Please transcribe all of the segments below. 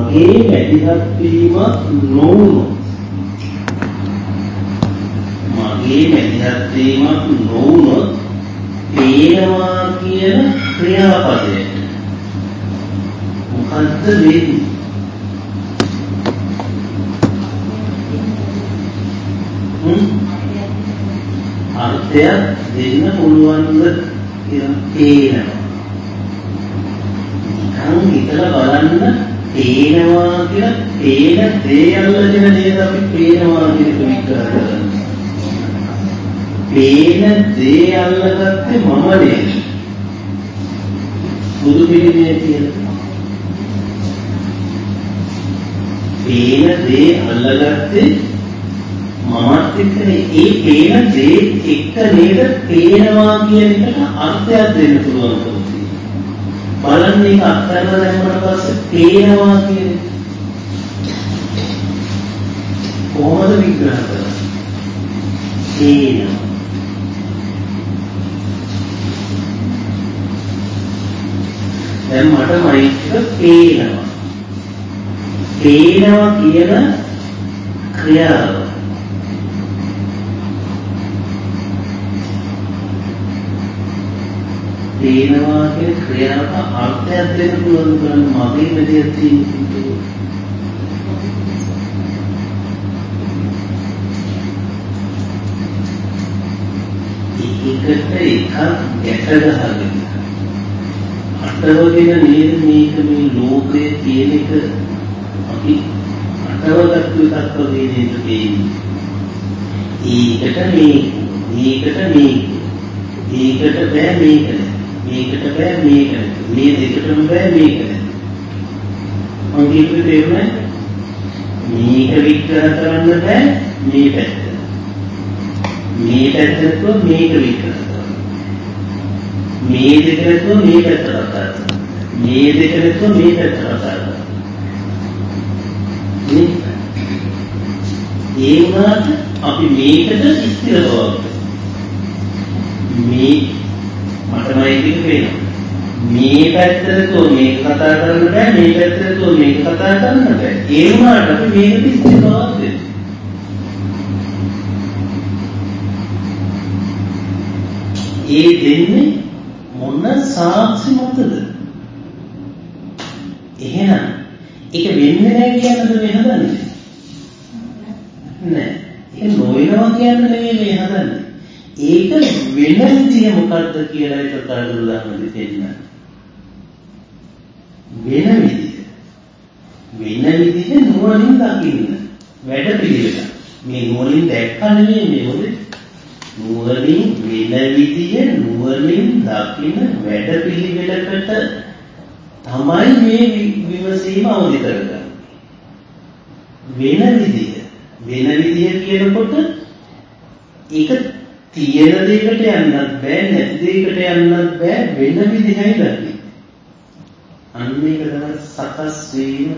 මගේ මැදිහත් වීමක් නොවුනොත් මගේ මැදිහත් වීමක් නොවුනොත් පේනවා කියන ක්‍රියාපදයට මොකද්ද වෙන්නේ? අර්ථයක් දෙන්න පුළුවන්ද කියලා පේනවා. නිකන් හිතලා බලන්න පේනවා කියලා පේන දේ අල්ලගෙන නේද අපි පේනවා කියන විග්‍රහ කරන්නේ. පේන දේ අල්ලගත්තේ මම නේද? බුදු පිළිමේ තියෙන පේන දේ අල්ලගත්තේ මමත් එක්කනේ. ඒ පේන දේ එක්ක නේද පේනවා කියන එකට අර්ථයක් දෙන්න පුළුවන් කොහොමද? බලන්න ඒක අත්හැරලා දැම්මට පස්සේ පේනවා කියන්නේ කොහොමද විග්‍රහ කරන්නේ? පේනවා. දැන් මට මයික් එක පේනවා. පේනවා කියන ක්‍රියාව පේනවා කියන ක්‍රියාවට අර්ථයක් දෙන්න පුළුවන් කරන මගේ මෙතන තියෙන්නේ. ඒකට එකක් ගැට ගහගෙන අටවගෙන නේද මේක මේ ලෝකයේ තියෙන එක අපි අටවගත්තු එකක් වගේ නේද තියෙන්නේ. ඒකට මේකට බෑ මේකට. මේකට බෑ මේකට. මේ දෙකටම බෑ මේකට. මම කියපු තේරුම මේක විග්‍රහ කරන්න බෑ මේ පැත්ත. මේ පැත්තට මේක විග්‍රහ කරන්න. මේ දෙකට මේ පැත්ත කතා කරන්න. මේ දෙකට මේ පැත්ත කතා කරන්න. ඒ වුණාට අපි මේකට ස්ථිර බවක් මේ මටමයි කියන පේනවා. මේ පැත්තට මේක කතා කරන්න බෑ මේ පැත්තට මේක කතා කරන්න බෑ. ඒ වුණාට අපි මේකට ස්ථිර බවක් දෙන්න. ඒ දෙන්නේ මොන සාක්ෂි මතද? එහෙනම් ඒක වෙන්නේ නැහැ කියන්නද මේ හදන්නේ? නෑ. ඒක නොවෙනවා කියන්න නෙමෙයි මේ හදන්නේ. ඒක වෙන විදිය මොකද්ද කියලා ඒක උදාහරණ දෙන්න. වෙන විදිය නුවණින් දකින්න. වැඩ පිළිවෙල. මේ නුවණින් දැක්කම නෙමෙයි මේ මොකද? නුවණින් වෙන විදිය නුවණින් දකින්න වැඩ පිළිවෙලකට තමයි මේ විමසීම අවදි කරගන්නේ. වෙන විදිය කියනකොට ඒක තියෙන දෙයකට යන්නත් බෑ නැති දෙයකට යන්නත් බෑ වෙන විදිහයි ලැබෙන්නේ. අන්න ඒක තමයි සකස් වීම.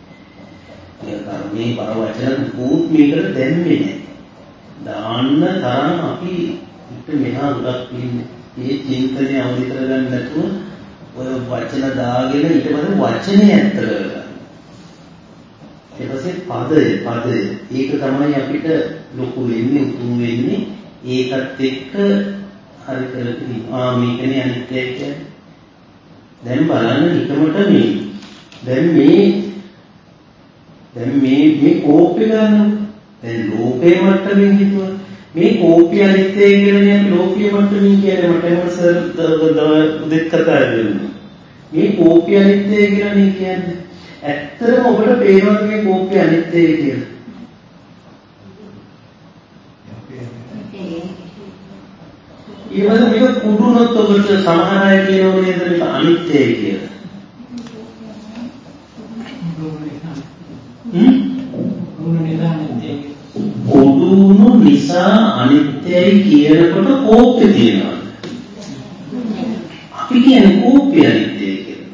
මේ වචන කෝප් මේකට දැම්මේ නැහැ. දාන්න තරම් අපි ඉත මෙහා උඩක් ඉන්නේ. මේ චින්තනය අවදි කරගන්න නැතුව ඔය වචන දාගෙන ඊට පස්සේ වචනේ ඇත්ත කරගන්න. ඊට පස්සේ පදය ඒක තමයි අපිට ලොකු වෙන්නේ උතුම් වෙන්නේ. ඒකත් එක්ක හරි කරලා මේකනේ අනිත්‍යය කියන්නේ. දැන් බලන්න හිතමට මේ කෝපය ගන්න. දැන් ලෝකයේ මට්ටමින් හිතුවා මේ කෝපය අනිත්‍යය කියන්නේ අපි ලෝකයේ මට්ටමින් කියන්නේ මට එහෙම සර් උදෙත් කතා කරනවා. මේ කෝපය අනිත්‍යය කියන්නේ ඇත්තටම ඔබට පේනවද මේ කෝපය අනිත්‍යය කියලා? ඊවල මේක කුඩුනොත් ඔබට සමහර අය කියනවා නේද මේක අනිත්‍යයි කියලා. කුඩුණු නිසා අනිත්‍යයි කියනකොට කෝපය තියෙනවා. අපි කියන්නේ කෝපය අනිත්‍යයි කියලා.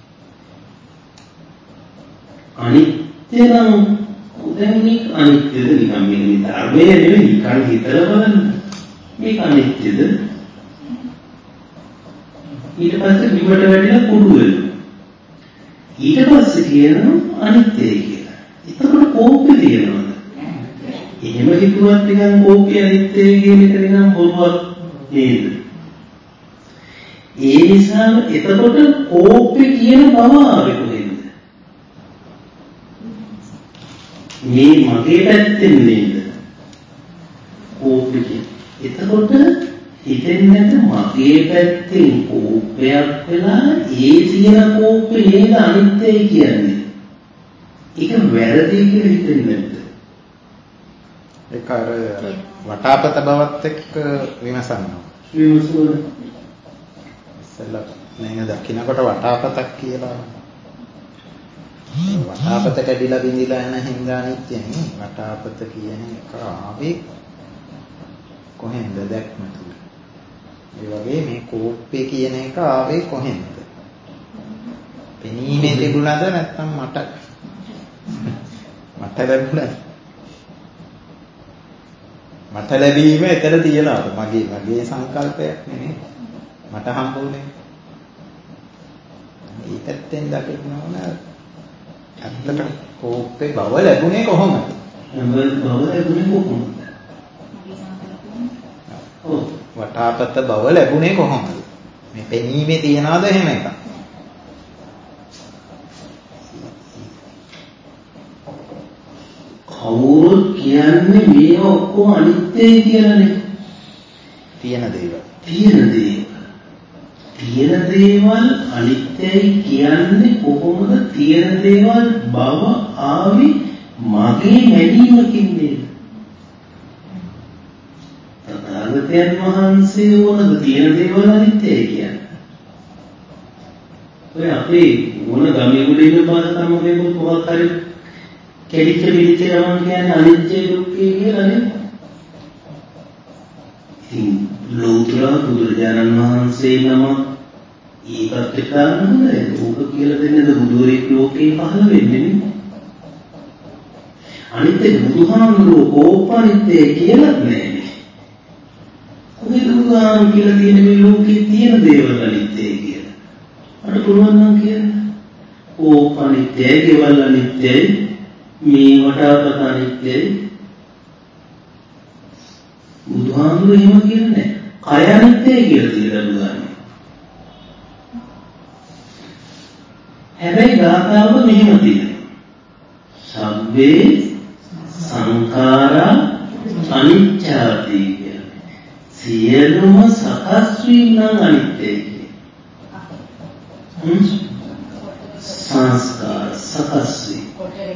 අනිත්‍ය නම් දැන් මේක අනිත්‍යද නිකන් මේ ධර්මයේ නෙවෙයි නිකන් හිතලා බලන්න. මේක අනිත්‍යද? ඊට පස්සේ බිමට වැටිලා කුඩු වෙනවා. ඊට පස්සේ කියනවා අනිත්‍යයි කියලා. එතකොට කෝපේ තියෙනවද? එහෙම හිතුවත් නිකන් කෝපය අනිත්‍යයි කියන එක නිකන් බොරුවක් නේද? ඒ නිසා එතකොට කෝපේ කියන බව ආවේ කොහෙන්ද? මේ මගේ පැත්තෙන් නේද? කෝපේ. එතකොට හිතෙන්නේ නැත මගේ පැත්තෙන් කෝපයක් වෙලා ඒ තියෙන කෝපේ නේද අනිත්‍යයි කියන්නේ. ඒක වැරදි කියලා හිතෙන්නේ නැද්ද? ඒක අර වටාපත බවත් එක්ක විමසනවා. විමසුවද? ඉස්සෙල්ලා නේද දකින්නකොට වටාපතක් කියලා. වටාපත කැඩිලා බිඳිලා යන හින්දා අනිත්‍යනේ. වටාපත කියන එක ආවේ කොහෙන්ද දැක්ම තුල. ඒ වගේ මේ කෝප්පේ කියන එක ආවේ කොහෙන්ද? පෙනීමේ තිබුණාද නැත්නම් මට ලැබුණාද? මට ලැබීම එතන තියනවාද? මගේ සංකල්පයක් නෙමෙයි. මට හම්බුනේ. මේ පැත්තෙන් දකින්න ඕන ඇත්තට කෝප්පේ බව ලැබුණේ කොහොමද? බව ලැබුණේ කොහොමද? වටාපත බව ලැබුණේ කොහොමද? මේ පෙනීමේ තියනවාද එහෙම එකක්? කවුරුත් කියන්නේ මේ ඔක්කොම අනිත්‍යයි කියලානේ. තියෙන දේවල්. තියෙන දේවල් අනිත්‍යයි කියන්නේ කොහොමද? තියෙන දේවල් බව ආවේ මගේ මැදීමකින් නේද? තථාගතයන් වහන්සේ වුණද තියෙන දේවල් අනිත්‍යයි කියන්නේ. ඔය අපේ මොන ගමේ ගුඩේ පාසකම වේගොත් මොකක් හරි කෙලිච්ච පිළිච්ච ගමන් කියන්නේ අනිත්‍ය දුක්ඛය කියලා නේද? ඉතින් ලෝතර බුදුරජාණන් වහන්සේ නම ඒකත් එක්කන්නේ ඕක කියලා දෙන්නද බුදුරෙක් ලෝකේ පහළ වෙන්නේ නේ. අනිත්‍ය බුදුහාමුදුරුවෝ කෝපනිත්‍ය කියලා නෑ. ඔය බුදුහාමුදුරුවෝ කියලා තියෙන මේ ලෝකේ තියෙන දේවල් අනිත්‍යයි කියලා. අර පුළුවන් නම් කියන්න. කෝපනිත්‍යයි, දේවල් අනිත්‍යයි, මේ වටාපත අනිත්‍යයි. බුදුහාමුදුරුවෝ එහෙම කියන්නේ කය අනිත්‍යයි කියලා කියලා බුදුහාමුදුරුවෝ. හැබැයි ගාථාව මෙහෙම තියෙනවා. සබ්බේ සංඛාරා අනිච්චාති කියන්නේ. සියලුම සකස් වීම නම් අනිත්‍යයි කියන්නේ. සංස්කාර සකස් වීම.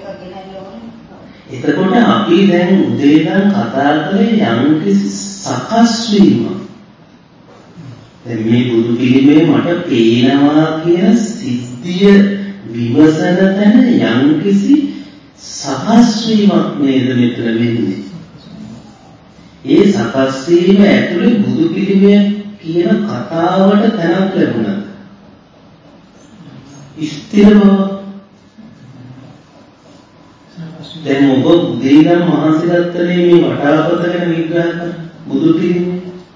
එතකොට අපි දැන් උදේ ඉඳන් කතා කරේ යම්කිසි සකස් වීම. දැන් මේ බුදු පිළිමේ මට පේනවා කියන සිද්ධිය විවසන තැන යම්කිසි සකස් වීමක් නේද මෙතන වෙන්නේ. ඒ සකස් වීම ඇතුලේ බුදු පිළිමය කියන කතාවට තැනක් ලැබුණා. ස්ථිර බව. දැන් ඔබ උදේනම් මහන්සි ගත්තනේ මේ වටාපත ගැන විග්‍රහ කරන්න බුදු පිළිමේ.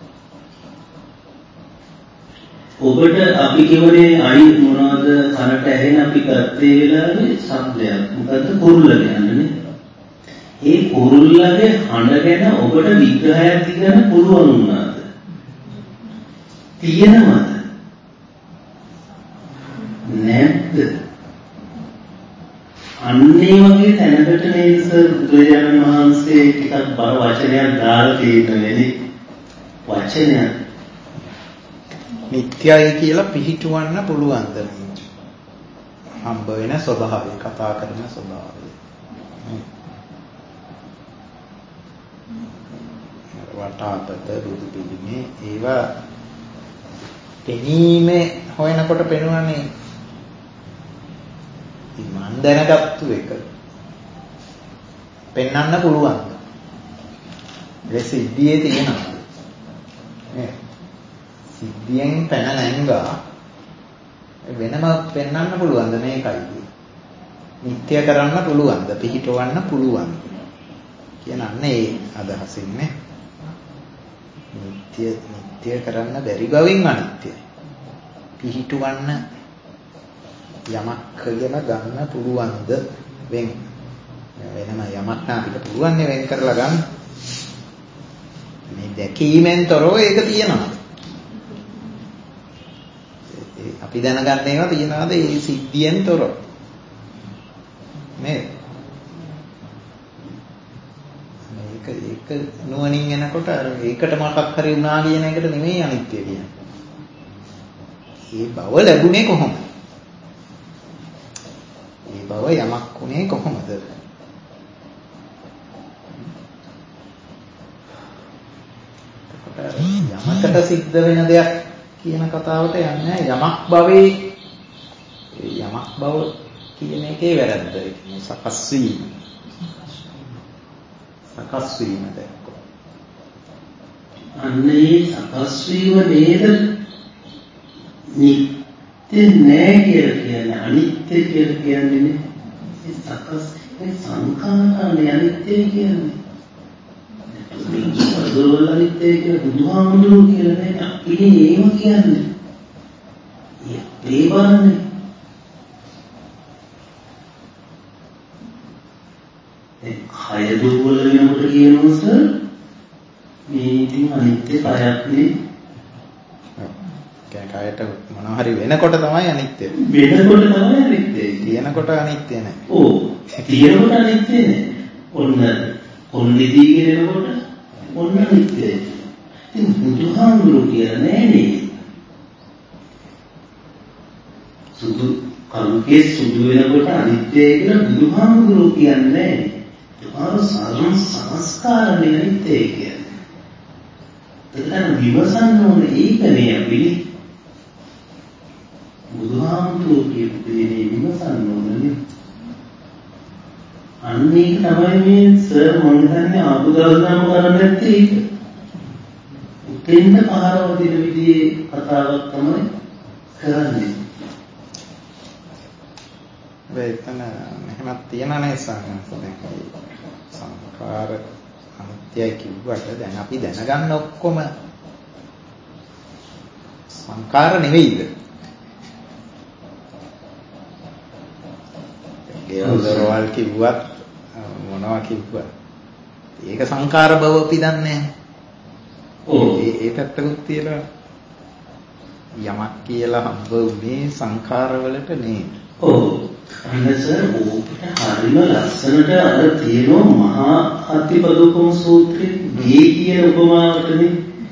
ඔබට අපි කියවනේ අයි මොනවද කනට ඇහෙන අපි ගත්තේ වෙලාවේ ශබ්දයක්. මොකද්ද කුරුල්ල කියන්නේ. ඒ කුරුල්ලගේ හඬ ගැන ඔබට විග්‍රහයක් දෙන්න පුළුවන් වුණාද? තියෙනවද? නැද්ද? අන්නේ වගේ තැනකට නේද බුදුරජාණන් වහන්සේ ටිකක් බර වචනයක් දාලා තියෙන්නේ. වචනයක් මිත්‍යයි කියලා පිළිටවන්න පුළුවන්ද මේ හම්බ වෙන ස්වභාවය, කතා කරන ස්වභාවය. වටාපත බුදු පිළිමේ ඒවා පෙනීමේ හොයනකොට පෙනුවනේ. ඉතින් මන් දැනගත්තු එක පෙන්වන්න පුළුවන්. ඒ සිද්ධියේ තියෙනවා. සිද්ධියෙන් පැන නැංගා වෙනම පෙන්වන්න පුළුවන්ද මේකයි? නිත්‍ය කරන්න පුළුවන්ද? පිහිටවන්න පුළුවන්ද? කියනන්නේ ඒ අදහසින්නේ. නිත්‍ය කරන්න බැරි බවින් අනිත්‍යයි. පිහිටවන්න යමක් කියලා ගන්න පුළුවන්ද වෙන වෙනම යමක් අපිට පුළුවන් නේ වෙන් කරලා ගන්න. මේ දැකීමෙන් තොරව ඒක තියෙනවා. අපි දැනගන්න ඒවා තියනවාද ඒ සිද්ධියෙන් තොරව? නේද? ඒක නුවණින් එනකොට අර ඒකට මොකක් හරි වුණා කියන එකට නෙමෙයි අනිත්‍ය කියන්නේ. මේ බව ලැබුණේ කොහොමද? මේ බව යමක් වුණේ කොහොමද? යමකට සිද්ධ වෙන දෙයක් කියන කතාවට යන්නේ යමක් භවයේ යමක් බව කියන එකේ වැරද්ද. ඒ කියන්නේ සකස් වීම. සකස් වීම දැක්කොත්. අන්නේ සකස් වීම නේද නිත්‍ය නෑ කියලා කියන්නේ අනිත්‍ය කියලා කියන්නේ ඒ සකස් ඒ සංඛාරානේ අනිත්‍ය කියන්නේ. දුර්වල අනිත්‍ය කියලා බුදුහාමුදුරුවෝ කියලා නෑ අපි ඒව කියන්නේ. ඒ බලන්නේ කය දුර්වල වෙනකොට කියනවා සර් මේ ඉතින් අනිත්‍ය කයක් නේ. කයට මොනවා හරි වෙනකොට තමයි අනිත්‍ය. වෙනකොට තමයි අනිත්‍ය. තියෙනකොට අනිත්‍ය නැහැ. ඔව්. තියෙනකොට අනිත්‍ය නැහැ. ඔන්න කොන්නිදී කියනකොට ඔන්න අනිත්‍යයි. ඉතින් බුදුහාමුදුරුවෝ කියන්නේ නේ. සුදු කල්කේ සුදු වෙනකොට අනිත්‍යයි කියලා බුදුහාමුදුරුවෝ කියන්නේ නැහැ. සාරම් සංස්කාරණය නිත්‍ය කියන්නේ. එතන විමසන්න ඕනේ ඒකනේ අපි. බුදුහාමුදුරුවෝ කියපු දේ විමසන්න ඕනේ. අන්නේ තමයි මේ සර් මම හිතන්නේ ආපු දවසම කරන්නේ නැත්තේ ඒක. උතෙන්ද පහරව දෙන විදිහේ කතාවක් තමයි කරන්නේ. වෙතන මෙහෙමත් තියනනේ සංකල්ප සංඛාර අනිත්‍යයි කිව්වට දැන් අපි දැනගන්න ඔක්කොම සංඛාර නෙවෙයිද? ඒවලරවල් කිව්වත් මොනවා කිව්වත් ඒක සංඛාර බව අපි දන්නේ නැහැ. ඔව් ඒ පැත්තකුත් තියෙනවා. යමක් කියලා හම්බ වුණේ සංඛාර වලට නේද? ඔව් අන්නසර් ඕකට හරිම ලස්සනට අර තියෙනවා මහා අතිපදෝපම සූත්‍රයේ ගේ කියන උපමාවටනේ.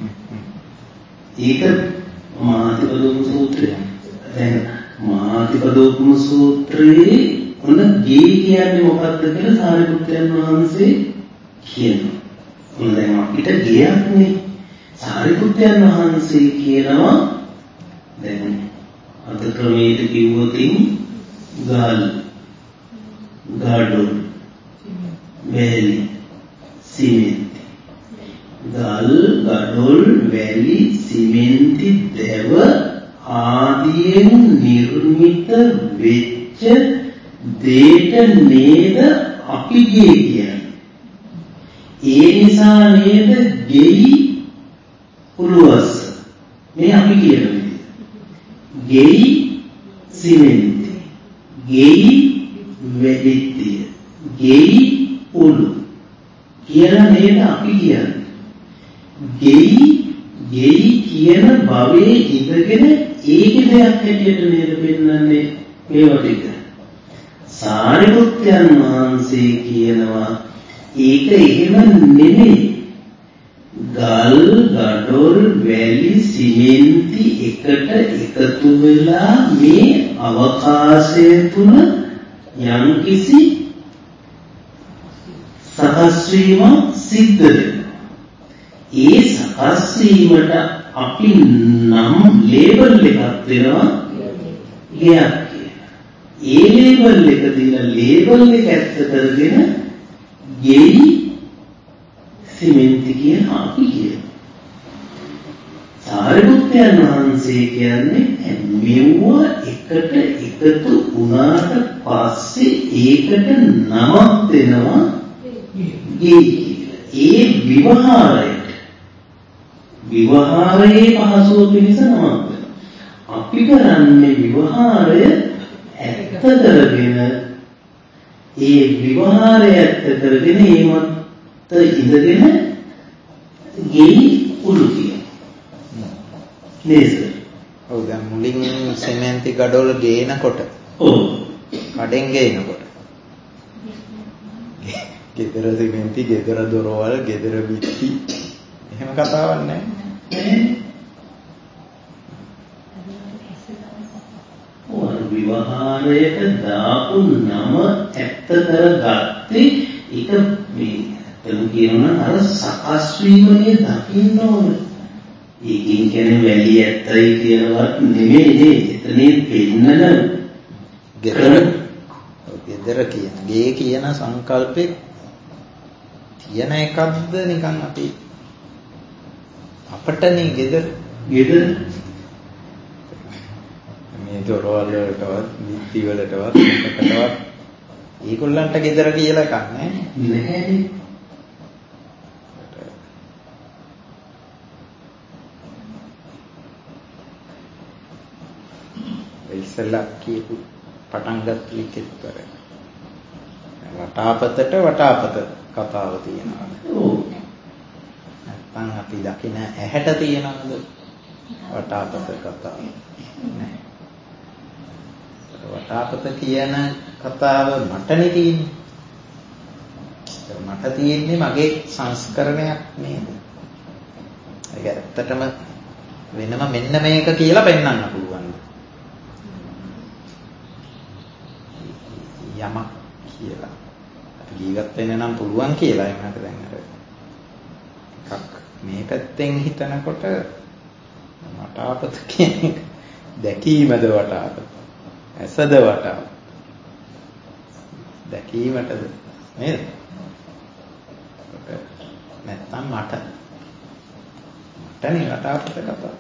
ඒක මහා අතිපදෝපම සූත්‍රය. දැන් මහා අතිපදෝපම සූත්‍රයේ ඔන්න ගේ කියන්නේ මොකක්ද කියලා සාරිපුත්‍රයන් වහන්සේ කියනවා. ඔන්න දැන් අපිට ගයක් නේ. සාරිපුත්‍රයන් වහන්සේ කියනවා දැන් අද ක්‍රමයට කිව්වොතින් ගල් ගඩොල් වැලි සිමෙන්ති ගල් ගඩොල් වැලි සිමෙන්ති දැව ආදියෙන් නිර්මිත වෙච්ච දේට නේද අපි ගේ කියන්නේ. ඒ නිසා නේද ගෙයි උළුවස්ස මේ අපි කියන විදිහ. ගෙයි සිමෙන්ති ගෙයි වැලිත්‍ය ගෙයි උළු කියලා නේද අපි කියන්නේ. ගෙයි කියන භවයේ ඉඳගෙන ඒකේ දෙයක් හැටියට නේද පෙන්වන්නේ මේවා ටික. සාරිපුත්යන් වහන්සේ කියනවා ඒක එහෙම නෙමෙයි. ගල් ගඩොල් වැලි සිමෙන්ති එකට එකතු වෙලා මේ අවකාශය තුල යම්කිසි සකස් වීමක් සිද්ධ වෙනවා. ඒ සකස් වීමට අපි නම් ලේබල් එකක් දෙනවා ගයක් කියලා. ඒ ලේබල් එක දීලා ලේබල් එක ඇත්ත කරගෙන ගෙයි සිමෙන්ති කියන අපි කියනවා. සාරිපුත්‍රයන් වහන්සේ කියන්නේ මෙව්ව එකට එකතු වුණාට පස්සේ ඒකට නමක් දෙනවා ගේ කියලා. ඒ විවහාරයේ පහසුව පිණිස නමක් දෙනවා. අපි කරන්නේ විවහාරය ඇත්ත කරගෙන ඒ විවහාරය ඇත්ත කරගෙන ඒ මත ඉඳගෙන ගෙයි උඩු කියනවා. නේද? ඔව් දැන් මුලින් සෙමෙන්ති ගඩොල ගේනකොට කඩෙන් ගේනකොට ගෙදර සෙමෙන්ති ගෙදර දොරවල් ගෙදර බිත්ති එහෙම කතාවක් නැහැ. විවහාරයට දාපු නම ඇත්ත කරගත්තේ ඒක මේ ඇත්තම කියනවා අර සකස් වීමනේ දකින්න ඕන. ඒකින් කියන්නේ වැලි ඇත්තයි කියලාවත් නෙමෙයි. එතනින් පෙන්නන ගෙදර කියන ගේ කියන සංකල්පේ තියෙන එකක්ද නිකන් අපි අපටනේ ගෙදර මේ දොරවල් වලටවත් බිත්ති වලටවත් මොකකටවත් ඒගොල්ලන්ට ගෙදර කියලා එකක් නැහැ. ඉස්සෙල්ලා කියපු පටන් ගත්ත විකෙතර වටාපතට වටාපත කතාව තියෙනවා. නැත්නම් අපි දකින ඇහැට තියෙනවද වටාපත කතාව? නැහැ. වටාපත කියන කතාව මටනේ තියෙන්නේ. මට තියෙන්නේ මගේ සංස්කරණයක් නේද? ඒක ඇත්තටම වෙනම මෙන්න මේක කියලා පෙන්වන්න පුළුවන්. යමක් කියලා. අපි ජීවත් වෙන්න නම් පුළුවන් කියලා එන්නට දැන් අර එකක් මේ පැත්තෙන් හිතනකොට වටාපත කියන්නේ දැකීමද වටාපත? ඇසද වටාපත? දැකීමටද නේද? නැත්තම් මටනේ වටාපත කතාව.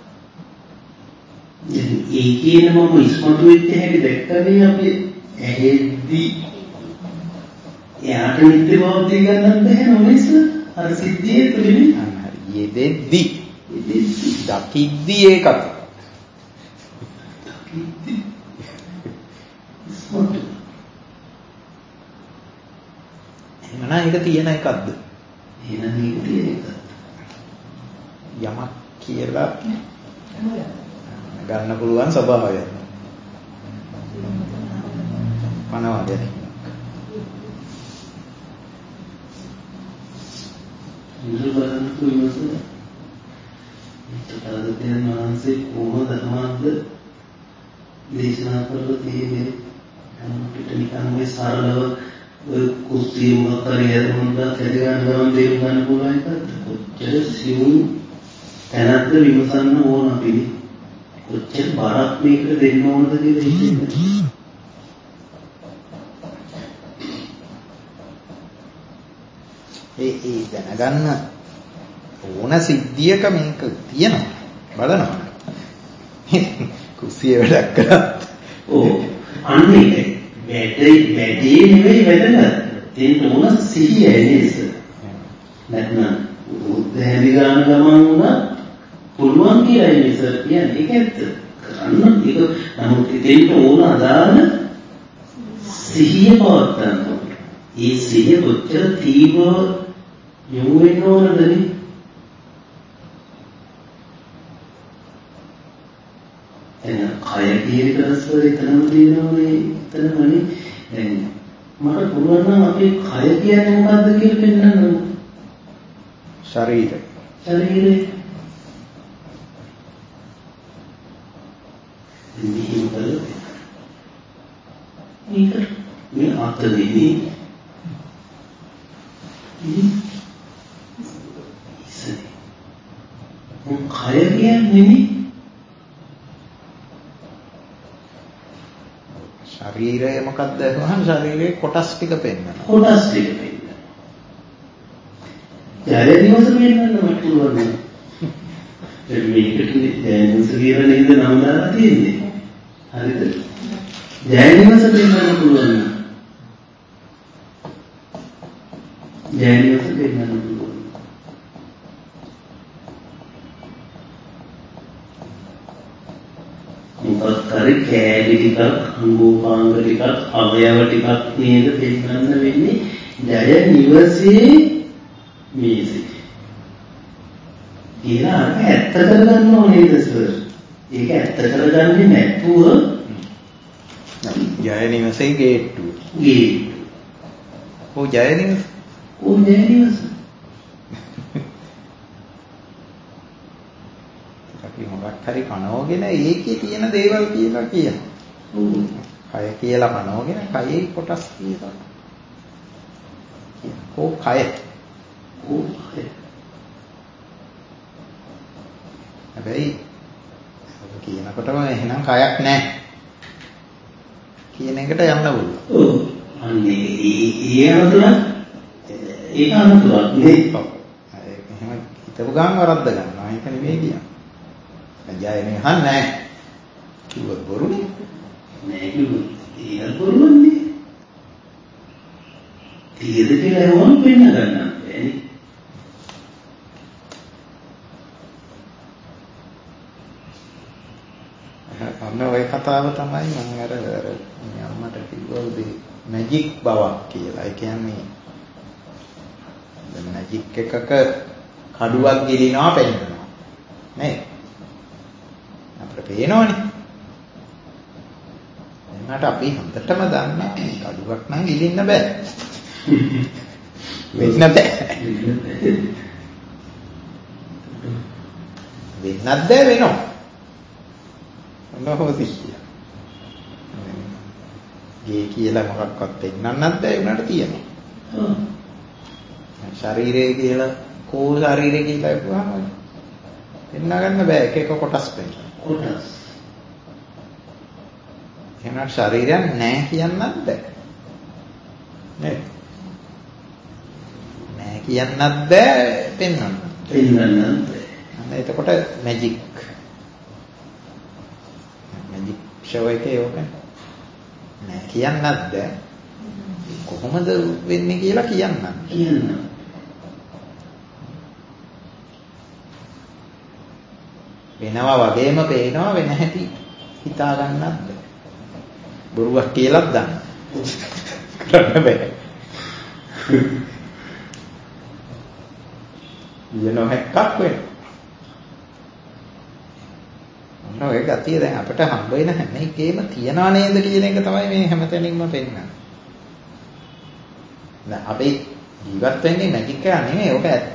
ඒ කියන මම ඉස්මතු වෙච්ච හැටි දැක්කනේ අපි ඇහෙද්දි යාට නිත්‍ය බෞද්ධය ගන්නත් බැහැ නොනේස අර සිද්ධියේ තුලින් හරි යෙදෙද්දි දකිද්දි ඒකත් එහෙනම් ඒක තියෙන එකක්ද? එහෙනම් ඒක තියෙන එකක්. යමක් කියලා ගන්න පුළුවන් ස්වභාවයක්. මනවා ගැනීමක්. ඉන්ද්‍රබලන් කුයිවස තථාගතයන් වහන්සේ කොහොමද ධර්මද්ද දේශනා කරලා තියෙන්නේ? අපිට නිකන් මේ සරලව ඔය කුස්සිය මොකක් හරි හදමුන්දා කැදගන්න ගමන් දේරු ගන්න පුළුවන් එකක්ද? කොච්චර සිවුම් තැනක්ද විමසන්න ඕන අපි. කොච්චර බරක් මේකට දෙන්න ඕනද කියලා හිතෙන්නේ. ඒ දැනගන්න ඕන සිද්ධියක මේක තියෙනවා බලනවා. කුස්සිය වැඩක් කරත් අන්නේ වැඩේ නෙවෙයි වැදගත්. ඒකට ඕන සිහියයි නේද? නැත්නම් උද්දැහැලි ගන්න ගමන් වුණා පුළුවන් කියලා නේද සර් කියන්නේ. ඒක ඇත්ත. කරන්න ඒක නමුත් දෙන්න ඕන අදාළ සිහිය පවත්වන්න ඕනේ. ඒ සිහිය කොච්චර තීව්‍රව යොමු වෙන්න ඕනද නේ? එන කය කියන කරස්වර එතනම තියෙනවනේ එතනමනේ. දැන් මට පුළුවන් නම් අපේ කය කියන්නේ මොකද්ද කියලා පෙන්නන්න. ශරීරය. මෙහෙම බලන්න. මේක මේ අතලෙදී කය කියන්නේ ශරීරය මොකක්ද අහන ශරීරයේ කොටස් ටික පෙන්වනවා. කොටස් ටික පෙන්වනවා. ජයදිවස පෙන්වන්න මට පුළුවන් නේද? මේකට ජයදිවස කියලා නේද නම දාලා තියෙන්නේ. හරිද? ජයදිවස පෙන්වන්න පුළුවන් නේද? ජයදිවස පෙන්වන්න පුළුවන්. මොකක් හරි කෑලි ටිකක්, අංගෝපාංග ටිකක්, අවයව ටිකක් නේද පෙන්වන්න වෙන්නේ ජය නිවසේ මේසෙට. කියලා අර ඇත්ත කරගන්න ඕනේද සර්? ඒක ඇත්ත කරගන්නේ නැතුව ජය නිවසේ ගේට්ටුව. ගේට්ටුව. ජය නිවස. ජය නිවස. අපි මොකක් හරි කනෝගෙන ඒකේ තියෙන දේවල් කියලා කියනවා. කය කියලා කනෝගෙන කයේ කොටස් කියලා. කය. හැබැයි කියනකොටම එහෙනම් කයක් නැහැ කියන එකට යන්න පුළුවන්. ඔව්. අනේ ඒක අනුතුරක් නේ. එහෙම හිතපු ගමන් වරද්ද ගන්නවා. ඒක නෙවෙයි කියන්නේ. ජය නිවහන් නැහැ. කිව්වොත් බොරුනේ. නෑ කිව්වොත් ඒක බොරුවන්නේ. තීයද කියලා වොන් වෙන්න ගන්නවා. අන්න ඔය කතාව තමයි මම අර අම්මට කිව්වලු මැජික් බවක් කියලා. ඒ කියන්නේ දැන් මැජික් එකක කඩුවක් ගිලිනවා පෙන්නනවා. නේ? අපිට පේනවනේ. එන්නට අපි හොඳටම දන්නා කඩුවක් නම් ගිලින්න බෑ. වෙන්න බෑ. වෙන්නත් බෑ වෙනවා. නොහොති කියලා. ගේ කියලා මොකක්වත් පෙන්වන්නත් බෑ උනට තියෙනවා. ශරීරය කියලා කෝ ශරීරය කියලා කියවහම පෙන්ව ගන්න බෑ එක එක කොටස් පෙන්නන. කොටස්. එහෙනම් ශරීරයක් නැහැ කියන්නත් බෑ. නේද? නැහැ කියන්නත් බෑ පෙන්වන්න. පෙන්වන්නත් බෑ. අන්න එතකොට මැජික් ෂෝ එකේ ඕක නෑ කියන්නත් බෑ. කොහොමද වෙන්නේ කියලා කියන්න. වෙනවා වගේම පේනවා වෙන හැටි හිතා ගන්නත් බෑ. බොරුවක් කියලාත් දන්න. කරන්න බෑ. යනොහෙක්ක් වෙනවා. ඔය ගතිය දැන් අපිට හම්බ වෙන හැම එකේම තියනා නේද කියන එක තමයි මේ හැමතැනින්ම පෙන්නන්නේ. දැන් අපි ජීවත් වෙන්නේ මැජික් එක නෙමෙයි ඔක ඇත්ත.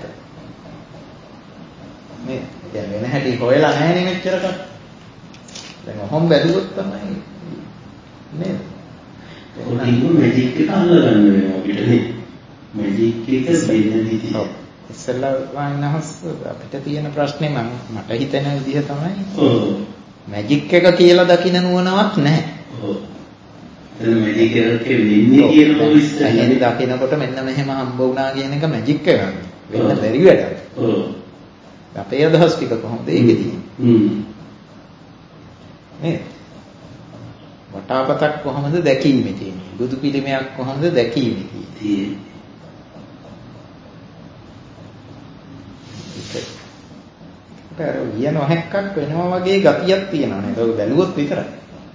මේ දැන් වෙන හැටි හොයලා නැහැ නේ මෙච්චරකට. දැන් ඔහොම බැලුවොත් තමයි නේද? ඔතනින් මැජික් එක අල්ලගන්න වෙනවා අපිට නේ. මැජික් එක වෙන විදිහ. ඉස්සෙල්ලා වයින්හස් අපිට තියෙන ප්‍රශ්නේ මට හිතෙන විදිහ තමයි. මැජික් එක කියලා දකින්න නුවණක් නැහැ. ඔව්. එතන මැජික් එකක වෙන්නේ කියලා ඉස්සෙල්ලා එහෙනම් දකින්නකොට මෙන්න මෙහෙම හම්බ වුණා කියන එක මැජික් එකක්. වෙන්න බැරි වැඩක්. ඔව්. අපේ අදහස් ටික කොහොමද ඒකෙදී? නේ? වටාපතක් කොහොමද දැකීමේ තියෙන්නේ? බුදු පිළිමයක් කොහොමද දැකීමේ තියෙන්නේ? ඒක වියන වහක්ක් වෙනවා වගේ ගතියක් තියෙනවා නේද? ඒක බැලුවොත් විතරයි.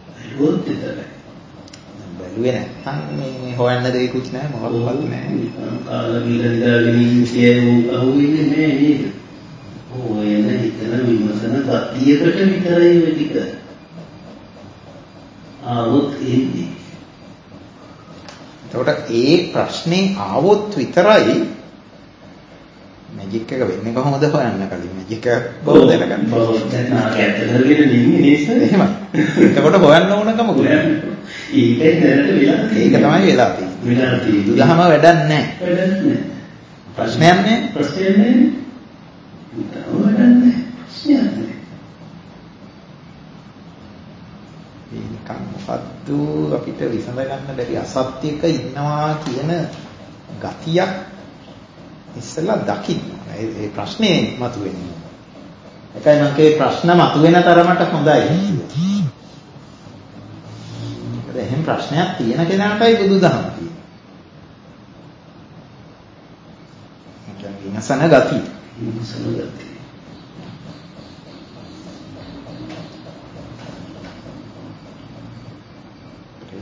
බැලුවේ නැත්නම් මේ හොයන්න දෙයක්වත් නැහැ මොකක්වත් නැහැ. කාලා බීලා ඉඳගෙන ඉන්නේ අහුවෙන්නේ නැහැ නේද? හොයන හිතන විමසන ගතියකට විතරයි ඔය ටික. ආවොත් එන්නේ. එතකොට ඒ ප්‍රශ්නේ ආවොත් විතරයි මැජික් එක වෙන්නේ කොහොමද හොයන්න කලින් මැජික් එක බව දැනගන්න. දැන් ආකැත කරගෙන ඉන්නේ නේද? එහෙමයි. එතකොට හොයන්න ඕනකම ගොඩක්. ඒකයි දැනට වෙලා තියෙන්නේ. ඒක තමයි වෙලා තියෙන්නේ. බුදුදහම වැඩක් නැහැ. වැඩක් නැහැ. ප්‍රශ්නයක් නැහැ. ප්‍රශ්නයක් නැහැ. බුදුදහම වැඩක් නැහැ. ප්‍රශ්නයක් නැහැ. මේකම මොකද්ද අපිට විසඳ ගන්න බැරි අසත්‍යයක ඉන්නවා කියන ගතියක් ඉස්සෙල්ලා දකින්න. ඒ ප්‍රශ්නේ මතුවෙන්නේ. ඒකයි මම කියේ ප්‍රශ්න මතුවෙන තරමට හොඳයි. එහෙනම් ප්‍රශ්නයක් තියෙන කෙනාටයි බුදුදහම තියෙන්නේ. විමසන ගතිය. විමසන ගතිය.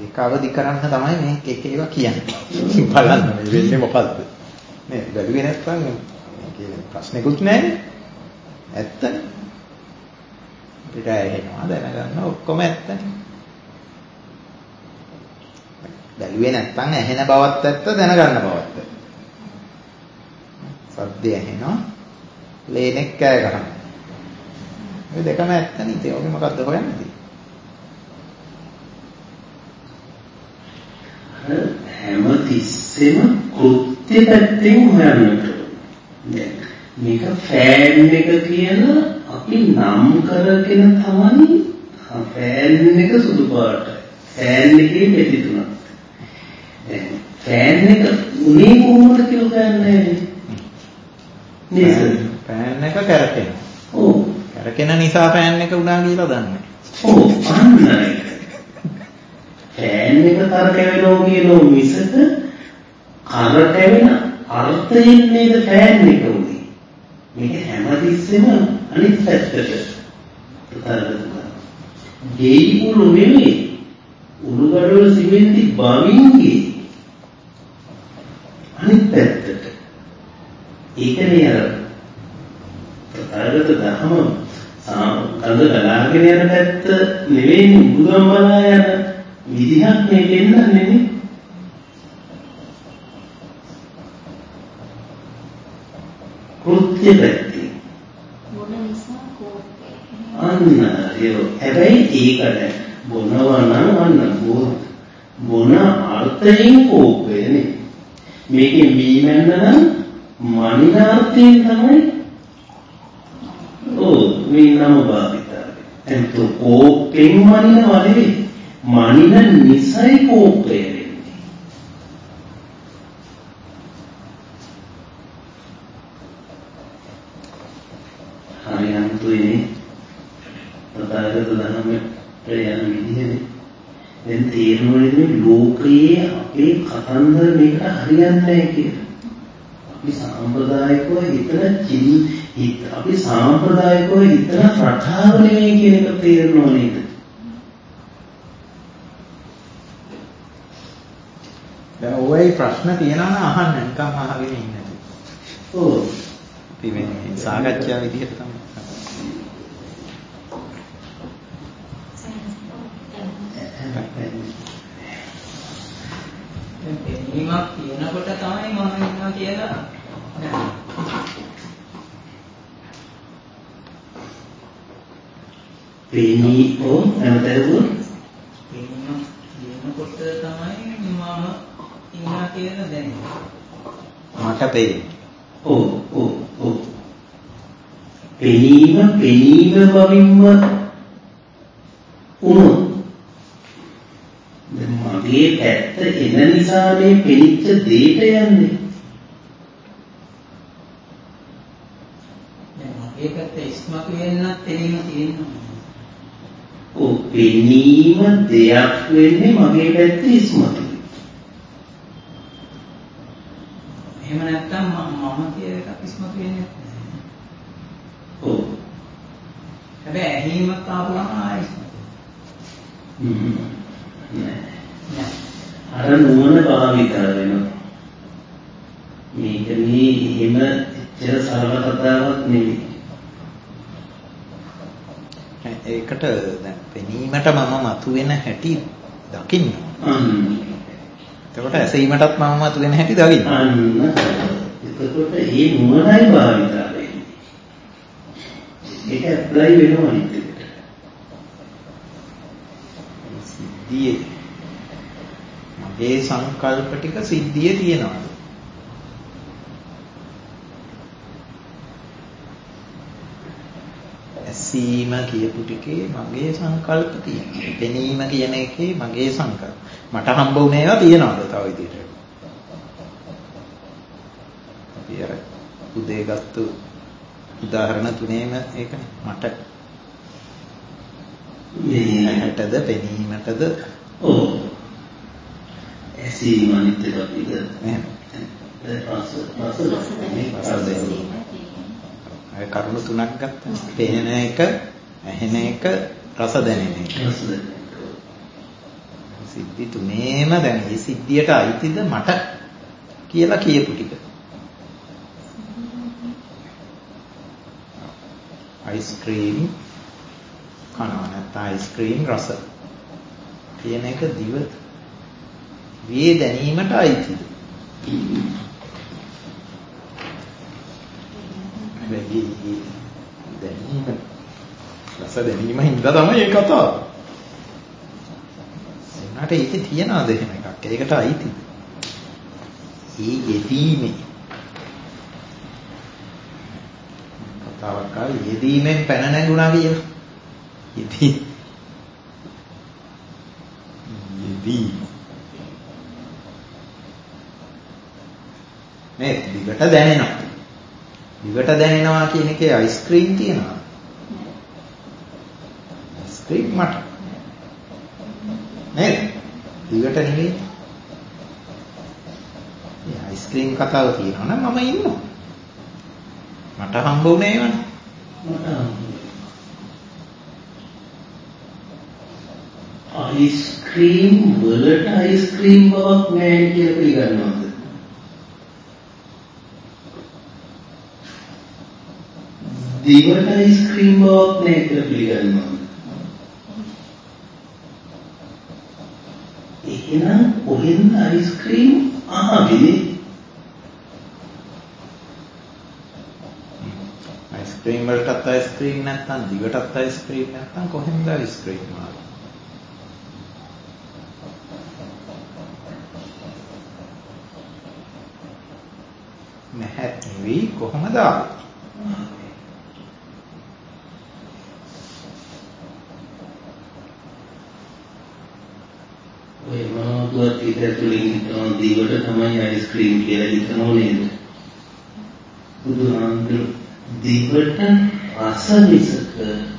ඒක අවදි කරන්න තමයි මේ එක ඒවා කියන්නේ. බලන්න මේ වෙන්නේ මොකද්ද? නේ බැලුවේ නැත්නම් මේකේ ප්‍රශ්නෙකුත් නැහැ. ඇත්තනේ. අපිට ඇහෙනවා දැනගන්න ඔක්කොම ඇත්තනේ. බැලුවේ නැත්නම් ඇහෙන බවත් ඇත්ත දැනගන්න බවත් ඇත්ත. සද්දය ඇහෙනවා ලේනෙක් කෑ ගහනවා. මේ දෙකම ඇත්තනේ. ඉතින් ඔගේ මොකද්ද හොයන්නේ? හැම තිස්සෙම කෘත්‍ය පැත්තෙන් හොයන්නට ඕනේ. මේක ෆෑන් එක කියලා අපි නම් කරගෙන තමයි ෆෑන් එක සුදු පාටයි. ෆෑන් එකේ මෙටි තුනක්. දැන් ෆෑන් එක උනේ කොහොමද කියලා ගන්නෑ නේද? ෆෑන් එක කැරකෙනවා. ඔව්. කැරකෙන නිසා ෆෑන් එක උනා කියලා දන්නේ. ඔව් අන්නයි. ෆෑන් එක කරකැවෙනවා කියනෝ මිසක කරකැවෙන අර්ථයෙන් නේද ෆෑන් එක උනේ. මේක හැමතිස්සෙම අනිත් පැත්තට ප්‍රකාරනවා. ගෙයි උළු නෙමෙයි. උළු ගඩොල් සිමෙන්ති බවින්ගේ අනිත් පැත්තට. ඒකනේ අර ප්‍රකාරගත දහම කඳ ගලාගෙන යන පැත්ත නෙවෙයි බුදුන් බලා යන විදිහක් මේ දෙන්නන්නේ නේ. කෘත්‍ය පැත්තේ මොන නිසා කෝපේ අන්න හැබැයි ඒකට බොනවා නම් අන්න බොන අර්ථයෙන් කෝපයනේ. මේකේ මීමැන්න නම් මනිනාර්ථයෙන් තමයි මේ නම භාවිතාවේ. එතකොට කෝපෙන් මනිනවා නෙවෙයි. මනින නිසයි කෝපය වෙන්නේ. හරියන්තුනේ ප්‍රකාරගත දහමට යන විදිහනේ. දැන් තේරෙන්නේ ලෝකයේ අපේ කතන්දර මේකට හරියන්නේ නැහැ කියලා. අපි සාම්ප්‍රදායිකව අපි සාම්ප්‍රදායිකව හිතන රටාව නෙවෙයි කියන එක තේරෙනව නේද? දැන් ඔය ප්‍රශ්න තියනවා නම් අහන්න නිකන් අහගෙන ඉන්න. ඔව්. අපි මේ සාකච්ඡා විදිහට තමයි. පෙනීමක් කියනකොට තමයි මම ඉන්නවා කියලා පෙනීමක් කියනකොට තමයි මම ඉන්නවා කියලා දැනෙන්නේ. මට පෙන්නේ. ඔව්. පෙනීම බවින්ම උණු මගේ පැත්ත එන නිසා මේ පෙනිච්ච දෙයට යන්නේ. දැන් මගේ පැත්ත ඉස්මතු වෙන්නත් පෙනීම තියෙනවා. පෙනීම දෙයක් වෙන්නේ මගේ පැත්ත ඉස්මතු. එහෙම නැත්නම් මම කියන එකක් ඉස්මතු වෙන්නේ නැහැ. හැබැයි ඇහිීමක් ආවම ආයෙත් අර නුවණ භාවිතා වෙනවා. මේක මේ එහෙම එච්චර සරල කතාවක් නෙවෙයි. ඒකට දැන් පෙනීමට මම මතුවෙන හැටි දකින්න. එතකොට ඇසීමටත් මම මතුවෙන හැටි දකින්න. එතකොට ඒ නුවණයි භාවිතා වෙන්නේ. ඒක ඇප්ලයි වෙනවා නේද? සිද්ධියේ මගේ සංකල්ප ටික සිද්ධියේ තියෙනවා. ඇසීම කියපු ටිකේ මගේ සංකල්ප තියෙනවා. පෙනීම කියන එකේ මගේ සංකල්ප. මට හම්බ වුණ ඒවා තියනවාද තව විදිහට? අපි අර උදේ ගත්තු උදාහරණ තුනේම ඒකනේ. මට ඇහැටද පෙනීමටද ඇසීම අනිත් එක අපිට එහෙම කරුණු තුනක් ගත්තා. පේන එක, ඇහෙන එක, රස දැනෙන එක. සිද්ධි තුනේම දැන් මේ සිද්ධියට අයිතිද මට කියලා කියපු ටික. අයිස්ක්‍රීම් කනවා නැත්නම් අයිස්ක්‍රීම් රස කියන එක දිවේ දැනීමට අයිතිද? වැඩි දැනීම රස දැනීම හින්දා තමයි ඒ කතාව. එන්නට ඒකේ තියනවාද එහෙම එකක්? ඒකට අයිතිද? ඒ යෙදීමේ කතාවක් ආවේ යෙදීමෙන් පැන නැගුණා කියලා. යෙදීම මේ දිගට දැනෙනවා. දිගට දැනෙනවා කියන එකේ අයිස්ක්‍රීම් තියෙනවා. අයිස්ක්‍රීම් මට නේද? දිගට නෙවෙයි. මේ අයිස්ක්‍රීම් කතාව තියෙනවා නම් මම ඉන්නවා. මට හම්බ වුණේ ඒවනේ. අයිස්ක්‍රීම් වලට අයිස්ක්‍රීම් බවක් නැහැ කියලා පිළිගන්නවද? දිවට අයිස්ක්‍රීම් බවක් නැහැ කියලා පිළිගන්නවද? එහෙනම් කොහෙන්ද අයිස්ක්‍රීම් ආවේ? අයිස්ක්‍රීම් වලටත් අයිස්ක්‍රීම් නැත්නම් දිවටත් අයිස්ක්‍රීම් නැත්නම් කොහෙන්ද අයිස්ක්‍රීම් ආවේ? නැහැ නෙවෙයි කොහමද ආවේ? ඔය මොනවද ඉතින් දිවට තමයි අයිස්ක්‍රීම් කියලා හිතනෝ නේද? බුදුහාමුදුරුවෝ දිවට රස මිසක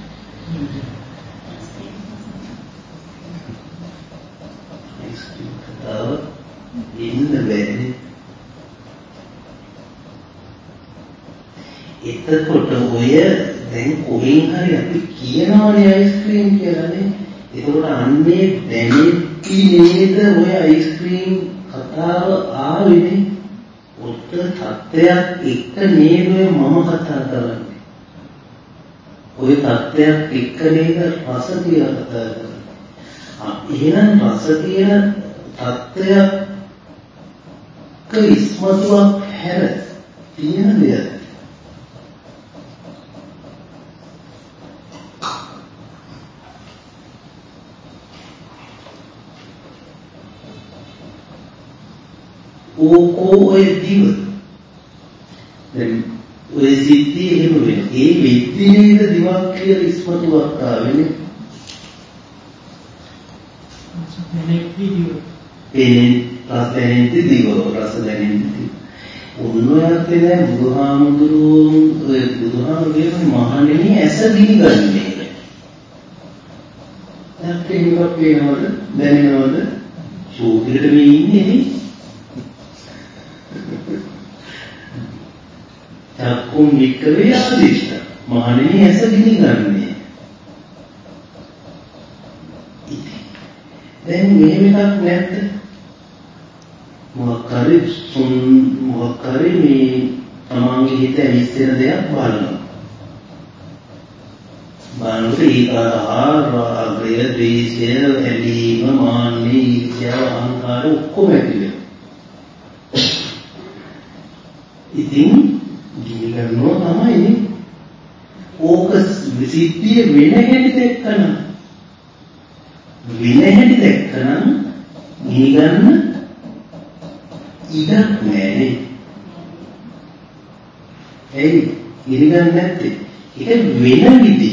අයිස්ක්‍රීම් කතාව ඉන්න බැහැ. එතකොට ඔය දැන් කොහෙන් හරි අපි කියනවානේ අයිස්ක්‍රීම් කියලානේ. ඒකෝට අන්නේ දැනෙtti නේද ඔය අයිස්ක්‍රීම් කතාව ආවේ? ඔත තත්ත්වයක් එක්ක නේද මම කතා කරන්නේ. ඔය තත්ත්වයක් එක්ක නේද රස කියලා කතා කරන්නේ. එහෙනම් රස කියන තත්ත්වයක් ඉස්මතුවක් හැර තියෙන දෙයක්. ඔය දිව දැන් ඔය සිද්ධිය එහෙම වෙන. ඒ විද්‍යාවේද දිවක් කියලා ඉස්මතුවක් ආවෙන්නේ. රස දැනෙන්නේ දිව. රස දැනෙන්නේ. ඔන්නෝයත් දැන් බුදුහාමුදුරුවෝ මහණෙනි ඇස දිගන්නේ. නැත්නම් මේක පේනවද? දැනෙනවද? ශෝකෙට මේ ඉන්නේ. චක්කුම් වික්කවේ ආදිෂ්ඨ මහණෙනි ඇස දිගන්නේ. දැන් මෙහෙම එකක් නැද්ද? මොකක් හරි මේ තමන්ගේ හිත ඇවිස්සෙන දෙයක් බලනවා. බලනකොට ඒක රාගය, ද්වේෂය, ඇලීම, මාන්නය, ඊර්ෂ්‍යාව, අහංකාර ඔක්කොම ඇති වෙනවා. ඉතින් ගිනිගන්නවා තමයි. ඕක සිද්ධිය වෙන හැටි දැක්කනම් ගිනිගන්න ඉඩක් නැහැ. ඇයි ගිනිගන්නේ නැත්තේ? ඒක වෙන විදිහ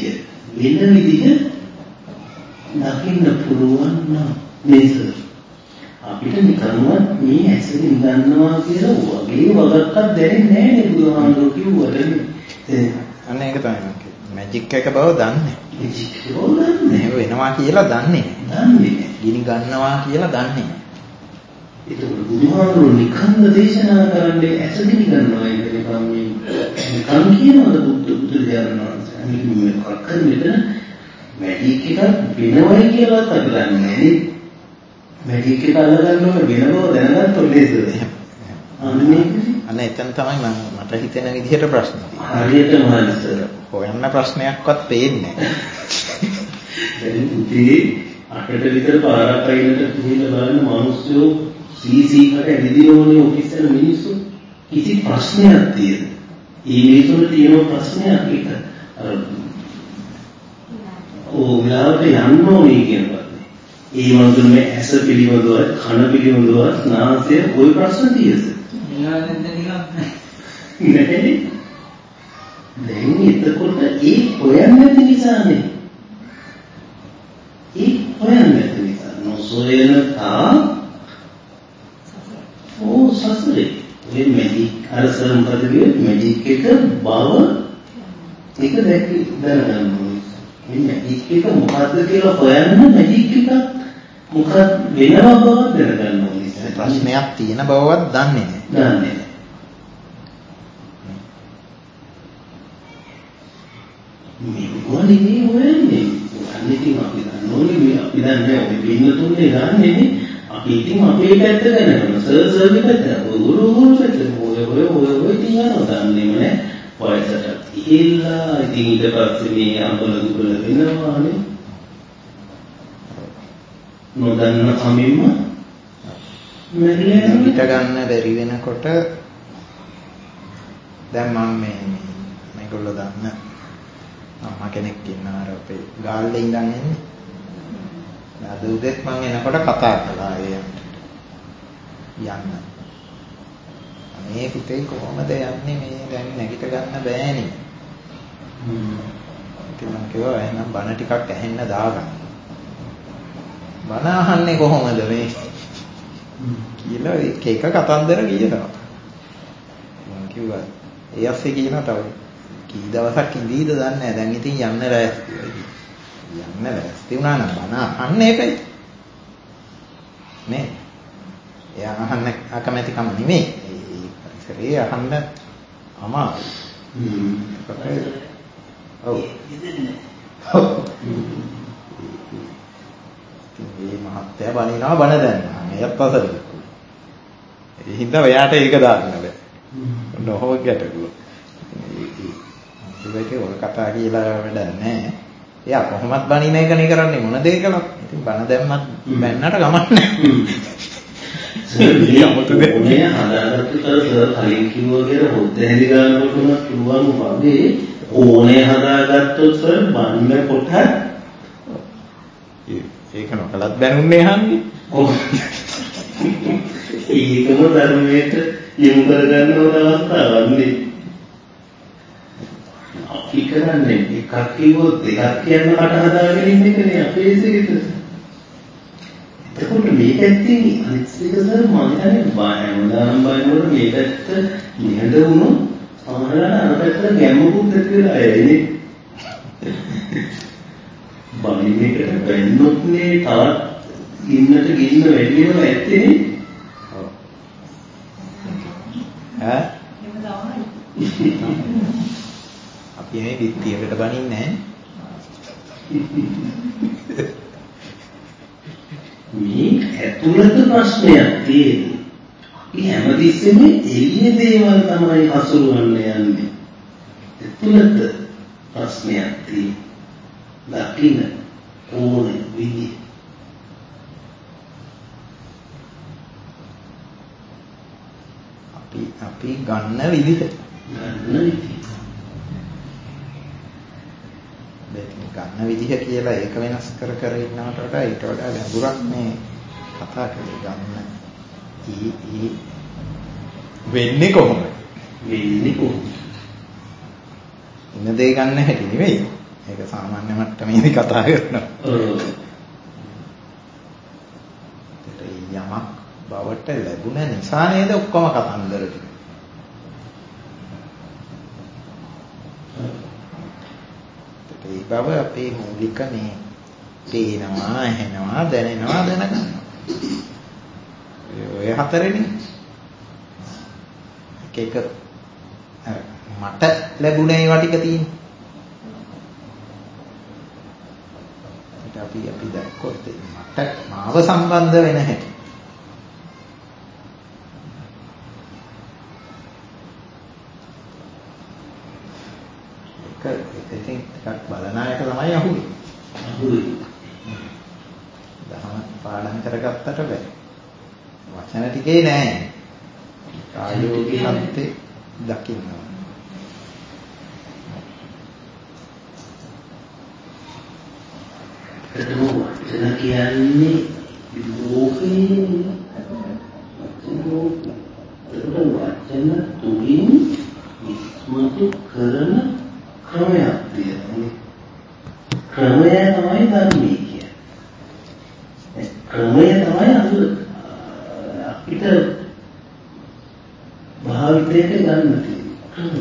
දකින්න පුළුවන් නම් නේද? අපිට නිකන්වත් මේ ඇසෙන් ගන්නවා කියලා වගේ වගක්වත් දැනෙන්නේ නැහැ නේ බුදුහාමුදුරුවෝ කිව්වට. අන්න ඒක තමයි මැජික් එක බව දන්නේ. මැජික් එක බව දන්නේ. වෙනවා කියලා දන්නේ නැහැ. ගිනි ගන්නවා කියලා දන්නේ නැහැ. ඒක බුදුහාමුදුරුවෝ නිකන්ද දේශනා කරන්නේ ඇස ගිනි ගන්නවා කියන මේ නිකන් කියනවද බුදුරජාණන් වහන්සේ? මේ කක්කර මෙතන මැජික් එකක් වෙනවයි කියලා අපි දන්නේ නැහැ. මැජික් එක අල්ලගන්න ඕනේ වෙන බව දැනගන්න ඕනේ නේද? අන්න එතන තමයි මට හිතෙන විදිහට ප්‍රශ්නේ. හරියටම හරිසර. හොයන්න ප්‍රශ්නයක්වත් පේන්නේ නැහැ. දැන් උදේ 8ට විතර පාරක් අයිනට ගිහින් බලන්න මිනිස්සු සීසීකට ඇවිදිනෝනේ ඔෆිස් වල මිනිස්සු කිසි ප්‍රශ්නයක් තියෙන. ඒ මිනිස්සුන්ට තියෙන ප්‍රශ්නයක් එක අර වෙලාවට යන්න ඕනේ කියනවා. ඒ වගේම ඇස පිළිබඳව, කන පිළිබඳව, නාසය ওই ප්‍රශ්න තියෙනවා. නැහැ. දැන් එතකොට ඒ හොයන්නේ නැති නිසානේ. ඒ හොයන්නේ නැති නිසා නොසොයන තා සසරේ. මේ මැජික් අරසර මොකද කියන්නේ? මැජික් එක බව ඒක දැනගන්න ඕනේ. මේ මැජික් එක මොකද්ද කියලා හොයන්න මැජික් එක මොකක් වෙනව බව දැනගන්න ඕනේ. ප්‍රශ්නයක් තියෙන බවවත් දන්නේ නැහැ. දන්නේ නැහැ. මේ ගොඩනේ හොයන්නේ. අනිතින් අපි දන්නෝනේ මේ අපි දන්නේ ඔය පින්න තුනේ ගන්නෙ අපි ඉතින් අපේ පැත්ත ගන්නවා. සර්ගේ පැත්ත. ඔය තියනවා දන්නේම නැහැ. වයසට ඉහිල්ලා ඉතින් ඊට පස්සේ මේ අඹල දුබල වෙනවානේ. නොදන්න කමින්ම මෙල්ලෙන් පිට ගන්න බැරි වෙනකොට දැන් මම මේගොල්ලෝ දන්න අම්මා කෙනෙක් ඉන්නවා අර අපේ ගාල්ලේ ඉඳන් එන්නේ. අද උදේත් මම එනකොට කතා කළා යන්න. මේ පුතේ කොහොමද යන්නේ මේ දැන් නැගිට ගන්න බෑනේ. ඉතින් මම කිව්වා එහෙනම් බණ ටිකක් ඇහෙන්න දාගන්න. බණ අහන්නේ කොහොමද මේ කියලා එක කතන්දර කියනවා. මම කිව්වා ඒ ඇස්සේ කියනවා තව කී දවසක් ඉඳීද දන්නේ නැහැ. දැන් ඉතින් යන්න ලෑස්ති. යන්න ලෑස්ති වුණා නම් බණ අහන්න ඒකයි. නේ. එයා අහන්න අකමැති කම නෙමෙයි. ඒ පරිසරයේ අහන්න අමාරුයි. ඔව්. මේ මහත්තයා බණිනවා බණ දැන්නා. මේකත් අසලද. ඒ හින්දා එයාට ඒක දාන්න බෑ. නොහොව ගැටලුව. ඒක ඔය කතා කියලා වැඩක් නැහැ. එයා කොහොමත් බණින එකනේ කරන්නේ මොන දේ කළත්. ඉතින් බණ දැම්මත් බැන්නට ගමන් නැහැ. මේ හදාගත්ත තර කලින් කිව්වා කියලා හොද්ද හැදි ගන්නකොටම කිව්වම වගේ ඕනේ හදාගත්තොත් සර් බන්න කොට ඒක නොකලත් බැනුන්නේ අහන්නේ. ඔව්. ඒකම ධර්මයට යොමු කරගන්න ඕන අවස්ථාවක් නේ. අපි කරන්නේ එකක් කිව්වොත් දෙකක් කියන්න කට හදාගෙන ඉන්න එකනේ අපේ සිරිත. එතකොට මේ පැත්තේ අනිත් එක සර් මම හිතන්නේ හැමදාම බලනකොට මේ පැත්ත නිහඬ වුණොත් සමහරවිට අර පැත්තට ගැම්මකුත් ඇති වෙලා එන්නේ. බණින්නේකට බැන්නොත් නේ තවත් ඉන්නට ගින්න වැඩි වෙනවා ඇත්තේ. ඔව්. ඈ? අපි මේ විත්තියකට බණින්නේ නැහැ. මේ ඇතුළත ප්‍රශ්නයක් තියෙන්නේ. අපි හැමතිස්සෙම එළිය දේවල් තමයි හසුරවන්න යන්නේ. ඇතුළත ප්‍රශ්නයක් තියෙන්නේ. දකින්න ඕනේ විදිහ. අපි ගන්න විදිහ. ගන්න විදිහ කියලා ඒක වෙනස් කර ඉන්නවට වඩා ඊට වඩා ගැඹුරක් මේ කතා කරේ ගන්න. වෙන්නේ කොහොමද? ඉන්න දේ ගන්න හැටි නෙවෙයි. ඒක සාමාන්‍ය මට්ටමේදී කතා කරනවා. යමක් බවට ලැබුණ නිසා නේද ඔක්කොම කතන්දර ටික. ඒ බව අපේ මූලික මේ පේනවා, ඇහෙනවා, දැනෙනවා, දැනගන්නවා. ඔය හතරෙනේ. එක මට ලැබුණේ ඒවා ටික තියෙන්නේ. අපි අපි දැක්කොත් මට මාව සම්බන්ධ වෙන හැටි. ඒක ටිකක් බලන අයට තමයි අහුවෙන්නේ. දහම පාඩම් කරගත්තට බෑ. වචන ටිකේ නෑ. ප්‍රායෝගික සත්‍ය දකින්න. ඒක කියන්නේ ලෝකේ වචන තුලින් ඉස්මතු කරන ක්‍රමයක් තියෙනවා. ක්‍රමය තමයි ධර්මයේ කියන්නේ. ක්‍රමය තමයි අපිට භාවිතයට ගන්න තියෙන්නේ.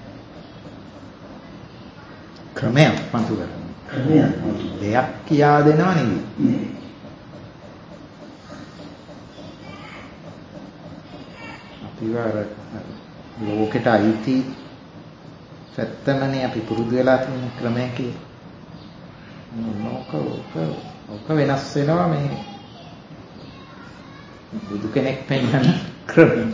ක්‍රමයක් පන්තු කරනවා. දෙයක් කියා දෙනව නෙවෙයි. අපි වර ලෝකෙට අයිති සත්‍යමනේ අපි පුරුදු වෙලා තියෙන ක්‍රමය කියලා. ඕක වෙනස් වෙනවා මේ බුදු කෙනෙක් පෙන්වන ක්‍රමය.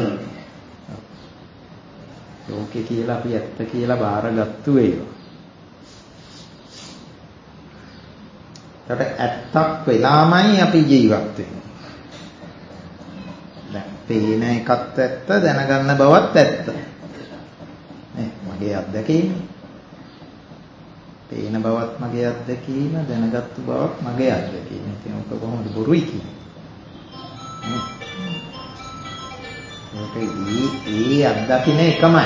ලෝකෙ කියලා අපි ඇත්ත කියලා බාරගත්තු ඒවා. ඇත්තක් වෙලාමයි අපි ජීවත් වෙන්නේ. දැන් පේන එකත් ඇත්ත, දැනගන්න බවත් ඇත්ත. මගේ අත්දැකීම. පේන බවත් මගේ අත්දැකීම, දැනගත්තු බවත් මගේ අත්දැකීම. ඉතින් ඔක කොහොමද බොරුයි කියන්නේ? ඒ අත්දකින්න එකමයි.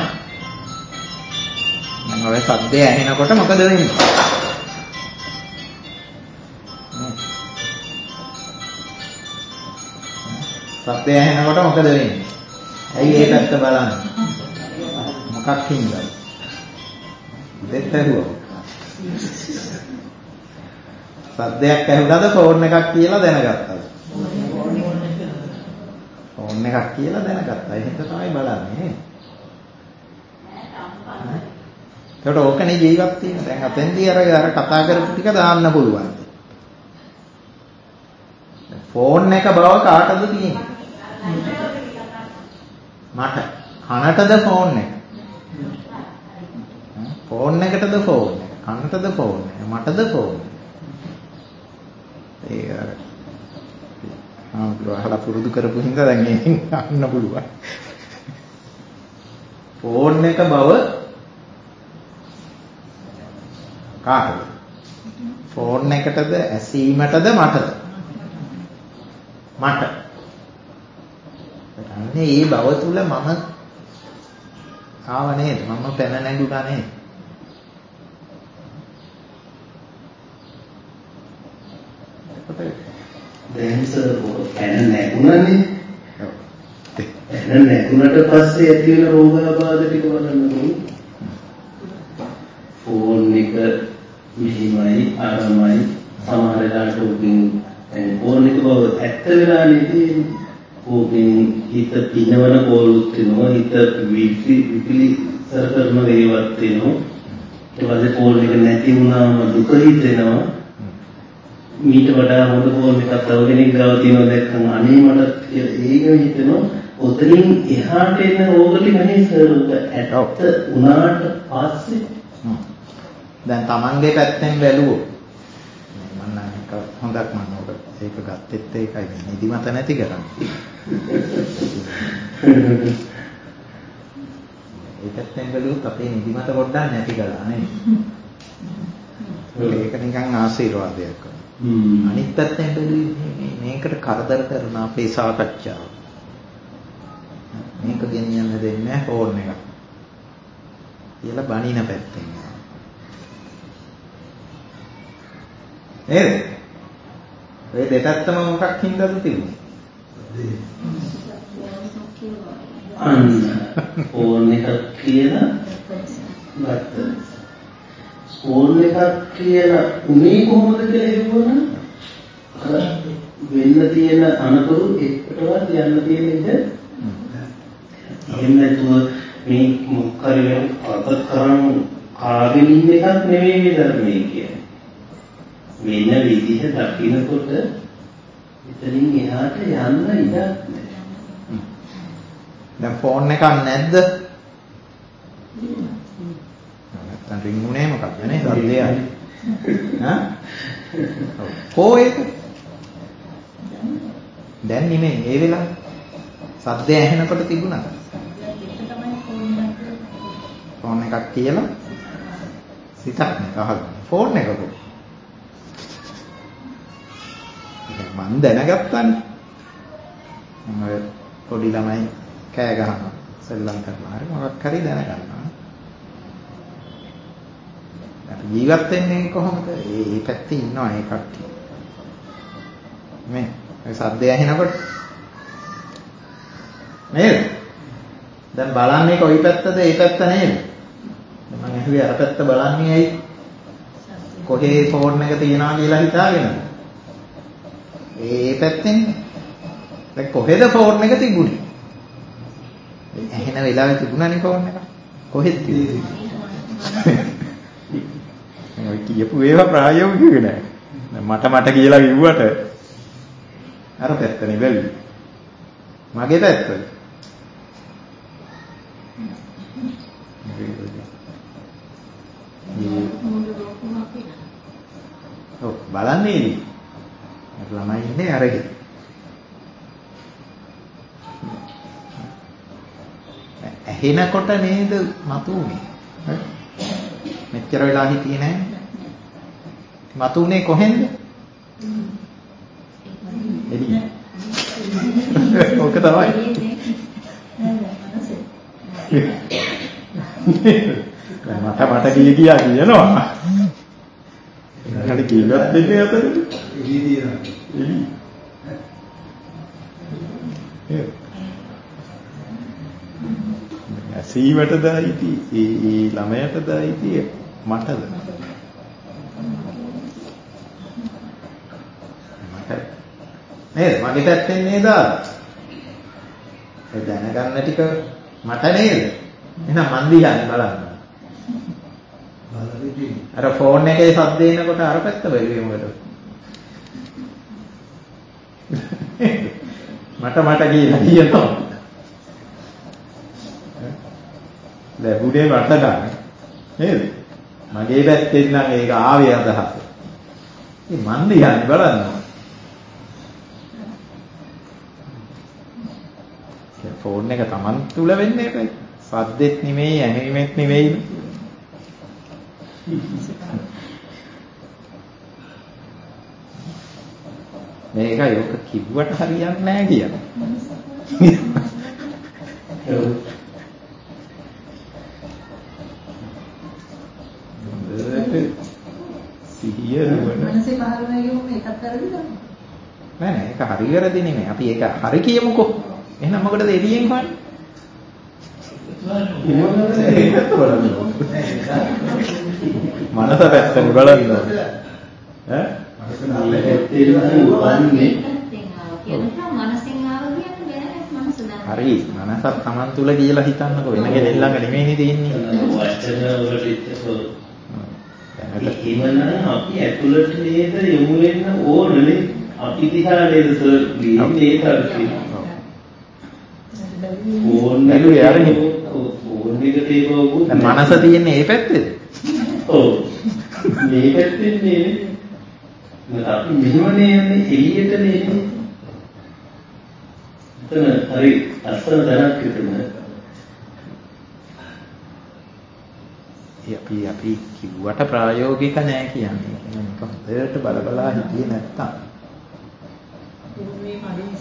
මම ඔය සද්දය ඇහෙනකොට මොකද වෙන්නේ? සත්‍ය ඇහෙනකොට මොකද වෙන්නේ? ඇයි ඒ පැත්ත බලන්නේ? මොකක් හින්දාද? දෙත් ඇහුවා. සද්දයක් ඇහුණාද ෆෝන් එකක් කියලා දැනගත්තාද? ෆෝන් එකක් කියලා දැනගත්තා. එහෙනම් තමයි බලන්නේ. ඒකට ඕකනේ ජීවත් වෙන්නේ. දැන් අතෙන්දී අර කතා කරපු ටික දාන්න පුළුවන්. ෆෝන් එක බව කාටද තියෙන්නේ? මට. කනටද ෆෝන් එක? ෆෝන් එකටද ෆෝන් එක? කනටද ෆෝන් එක? මටද ෆෝන් එක? ඒ අහලා පුරුදු කරපු හින්දා දැන් මේකෙන් අහන්න පුළුවන්. ෆෝන් එක බව කාටද? ෆෝන් එකටද ඇසීමටද මටද? මට. අනේ මේ බව තුල මම ආව නේද? මම පැන නැගුණා නේද? දැන් පැන නැගුණානේ. පැන නැගුණට පස්සේ ඇති වෙන රෝගාබාධ ටික බලන්නකෝ. ෆෝන් එක මෙහිමයි අරමයි සමහර වෙලාවට උකින් ෆෝන් එක බව ඇත්ත වෙලානේ තියෙන්නේ. ඕකෙන් හිත පිනවන කෝලුත් වෙනවා, හිත විපිලිසර කරන දේවල් තියෙනවා. ඒ වගේ ෆෝන් එක නැති වුණාම දුක හිතෙනවා. මීට වඩා හොඳ ෆෝන් එකක් තව කෙනෙක් ගාව තියෙනවා දැක්කම අනේ මට ඒක හිතෙනවා. ඔතනින් එහාට එන රෝග ටික නේ සර් ඇත්ත උනාට පස්සේ දැන් Tamange පැත්තෙන් බැලුවොත් මම නම් එක හොඳක් මම ඔබ ඒක ගත්තෙත් ඒකයි නිදිමත නැති කරන්නේ. ඒ පැත්තෙන් බැලුවොත් අපේ නිදිමත පොඩ්ඩක් නැති කරලා නේ. ඒක නිකන් ආශිර්වාදයක්. අනිත් පැත්තෙන් බැලුවේ මේකට කරදර කරන අපේ සාකච්ඡාව. මේක ගෙනියන්න දෙන්නේ නැහැ ෆෝන් එක. කියලා බණින පැත්තෙන්. නේද? ඔය දෙපැත්තම මොකක් හින්දාද තිබුණේ? අන්න ෆෝන් එකක් කියලා ගත්තා. ෆෝන් එකක් කියලා උනේ කොහොමද කියලා හිතුවනම් අර වෙන්න තියෙන අනතුරු එක්කටවත් යන්න තියෙන ඉඳ එහෙම නැතුව මේ මොකක්ද අද කරන් කාගෙන ඉන්න එකක් නෙවෙයි මේ ධර්මයේ කියන්නේ. වෙන විදිහ දකින්නකොට එතනින් එහාට යන්න ඉඩක් නැහැ. දැන් ෆෝන් එකක් නැද්ද? නැත්තම් රින් උනේ මොකක්ද නේ? සද්දේ ආයි. හා? කොහේ ඒක? දැන් නෙමෙයි ඒ වෙලාව. සද්දය ඇහෙනකොට තිබුණාද? ෆෝන් එකක් කියලා සිතක් නෑ ෆෝන් එක කො. මම දැනගත්තානේ. මම පොඩි ළමයි කෑ ගහනවා. සෙල්ලම් කරනවා. හරි මොකක් හරි දැනගන්නවා. අපි ජීවත් වෙන්නේ කොහොමද? මේ පැත්තේ ඉන්නවා ඒ කට්ටිය. මේ සද්දය ඇහෙනකොට නේද? දැන් බලන්නේ කොයි පැත්තද? ඒ පැත්ත නේද? මම ඇහුවේ අර පැත්ත බලන්නේ ඇයි? කොහේ ෆෝන් එක තියනවා කියලා හිතාගෙන. ඒ පැත්තෙන්. දැන් කොහෙද ෆෝන් එක තිබුණේ? ඇහෙන වෙලාවේ තිබුණානේ ෆෝන් එක. කොහෙද තිබුණේ? ඔය කියපු ඒවා ප්‍රායෝගික නෑ. මට කියලා කිව්වට අර පැත්තනේ බැලුවේ. මගේ පැත්තද? ඔව් බලන්නේ නේ. ළමයි ඉන්නේ අරගෙන. ඇහෙනකොට නේද මතුනේ. මෙච්චර වෙලා හිටියේ නැහැ. මතුනේ කොහෙන්ද? එළිය. ඕක තමයි. මට කියා කියනවා. හරි කිව්වත් දෙන්නේ අතර. එළිය දිනවා. එළිය. සීවට දායිති ඒ ළමයට දායිති මටද? නේද? මගේ පැත්තෙන් නේද? ඒ දැනගන්න ටික මට නේද? එහෙනම් මන් දිහානේ බලන්න. අර ෆෝන් එකේ ශබ්ද එනකොට අර පැත්ත බැලුවේ මොකද? මට කියලා කියනවා. ලැබුණේ මට ගන්න. නේද? මගේ පැත්තෙන් නම් ඒක ආවේ අදහස. ඒ මන් දිහානේ බලන්න. ෆෝන් එක Taman තුල වෙන්නේ ඒකයි. සද්දෙත් නෙමෙයි, ඇහිීමෙත් නෙමෙයි. මේකයි ඔක කිව්වට හරියන්නේ නැහැ කියන්නේ. සිහිය නුවණ. මනසේ පහළ වෙන එකක් කරදිද? නෑ ඒක හරි වැරදි නෙමෙයි. අපි ඒක හරි කියමුකෝ. එහෙනම් මොකටද එළියෙන් හොයන්නේ? මනස පැත්තෙන් බලන්න. ඈ? හරි මනසක් Taman තුල කියලා හිතන්නකෝ වෙන කෙනෙක් ළඟ නෙමෙයි තියෙන්නේ. වචන වලට එහෙමනම් අපි ඇතුළට නේද යොමු වෙන්න ඕනනේ. අපි දිහා නේද මේ තරකේ. ඕන නේද අරගෙන. ඕන එක තේරුවොත් මනස තියෙන්නේ මේ පැත්තේද? ඔව්. මේ පැත්තේ නේ. අපි මෙහෙමනේ යන්නේ එළියට නේ. එතන හරි අස්සන දැනක් විතරම. අපි කිව්වට ප්‍රායෝගික නෑ කියන්නේ. මේක හොඳට බලබලා හිටියේ නැත්තම්. මේ කඩේ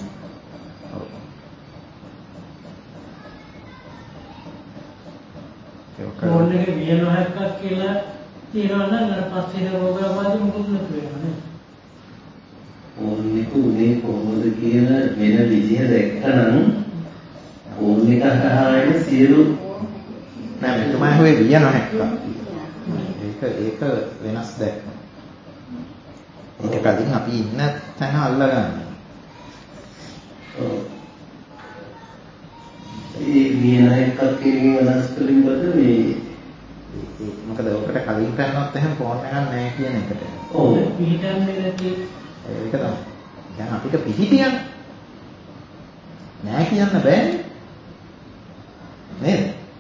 ෆෝන් එකේ වියනහක්ක් කියලා තියනවා නම් අර පස්සේ රෝගාබාධ මොකද වෙන්නේ? ෆෝන් එක උදේ කොහොමද කියන වෙන විදිහ දැක්කනම් ෆෝන් එක හරහා එන සියලු නෑ මෙතුමා හොයේ වියනහක්ක්. ඒක වෙනස් දැක්ම. ඊට කලින් අපි ඉන්න තැන අල්ලගන්න. ඒ වියනහක්ක් කියන වෙනස් කලින් බද මේ මොකද ඔකට කලින් කරනවත් එහෙම ෆෝන් එකක් නැහැ කියන එකට. ඔව්. පිටින්නේ නැති ඒක තමයි. දැන් අපිට පිටියන්නේ නෑ කියන්න බෑනේ. නේද?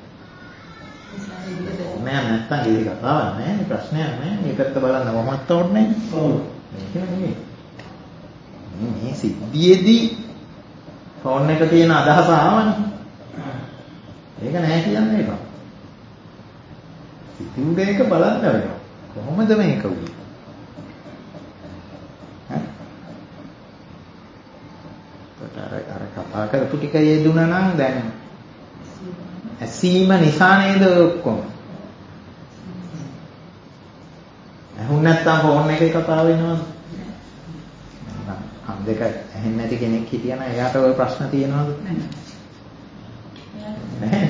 නෑ නැත්තම් ඒක කතාවක් නෑනේ ප්‍රශ්නයක් නෑ. මේ පැත්ත බලන්න මොහොත් ඕනේ නෑ. ඔව්. මේක නෙමෙයි. මේ සිද්ධියේදී ෆෝන් එක තියෙන අදහස ආවනේ. ඒක නෑ කියන්න එපා. සිතුවේ එක බලන්න වෙනවා. කොහොමද මේක උනේ? අර කතා කරපු ටික යෙදුණා නම් දැන් ඇසීම නිසා නේද ඔක්කොම. ඇහුන් නැත්තම් ෆෝන් එකේ කතා වෙනවද? අම් දෙක ඇහෙන්නේ නැති කෙනෙක් හිටියනම් එයාට ওই ප්‍රශ්න තියෙනවද? නැහැ.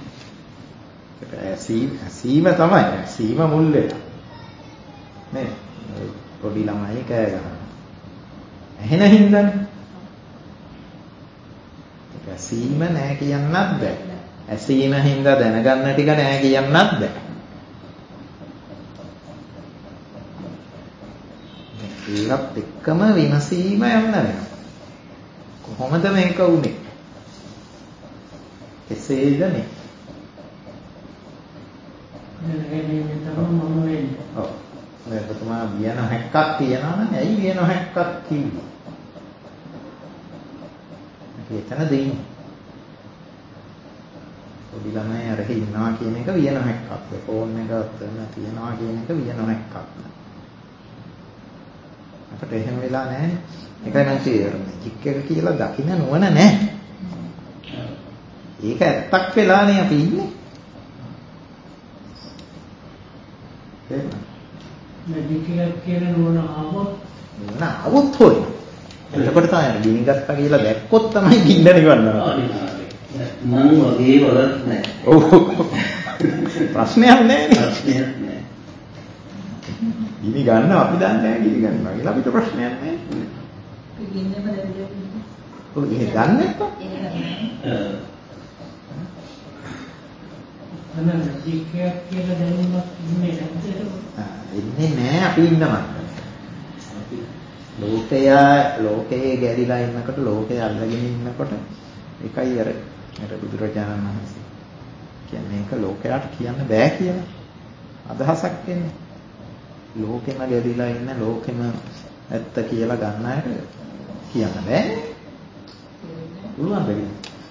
ඇසීම තමයි. ඇසීම මුල් වෙලා. නේ? පොඩි ළමයි කෑ ගහනවා. ඇහෙන හින්දානේ. ඇසීම නෑ කියන්නත් බෑ. ඇසීම හින්දා දැනගන්න ටික නෑ කියන්නත් බෑ. ඒවත් එක්කම විමසීම යන්න වෙනවා. කොහොමද මේක වුනේ? කෙසේද මේ? ඔව්. මේකටම වියන හැක්කක් කියනවා නම් ඇයි වියන හැක්කක් කිව්වේ? එතන දෙන්නේ. පොඩි ළමයි අර ඉන්නවා කියන එක වියන හැක්කක්. ෆෝන් එක අතන තියනවා කියන එක වියන හැක්කක්. අපිට එහෙම වෙලා නැහැ. ඒකයි මම කියන්නේ මැජික් එක කියලා දකින්න නුවණ නැහැ. ඒක ඇත්තක් වෙලානේ අපි ඉන්නේ. මැජික් එකක් කියන නුවණ ආවොත් හොය. එතකොට තමයි ගිනි ගත්තා කියලා දැක්කොත් තමයි ගින්න නිවන්නවා. මං වගේ වලක් නැහැ. ඔව්. ප්‍රශ්නයක් නැහැ නේ. ප්‍රශ්නයක් නැහැ. ගිනි ගන්න අපි දන්නේ නැහැ ගිනි ගන්නවා කියලා අපිට ප්‍රශ්නයක් නැහැ. ගින්නෙම දැරිලා. ඔව් ඒක ගන්න එපා. මැජික් එකක් කියලා දැනීමක් ඉන්නේ නැද්ද? ඉන්නේ නැහැ අපි ඉන්න මට්ටම. ලෝකයේ ගැරිලා ඉන්නකොට ලෝකයේ අල්ලගෙන ඉන්නකොට ඒකයි අර බුදුරජාණන් වහන්සේ කියන්නේ ඒක ලෝකයට කියන්න බෑ කියලා අදහසක් එන්නේ. ලෝකෙම ගැරිලා ඉන්න ලෝකෙම ඇත්ත කියලා ගන්න අයට කියන්න බෑ. පුළුවන් දෙයක්.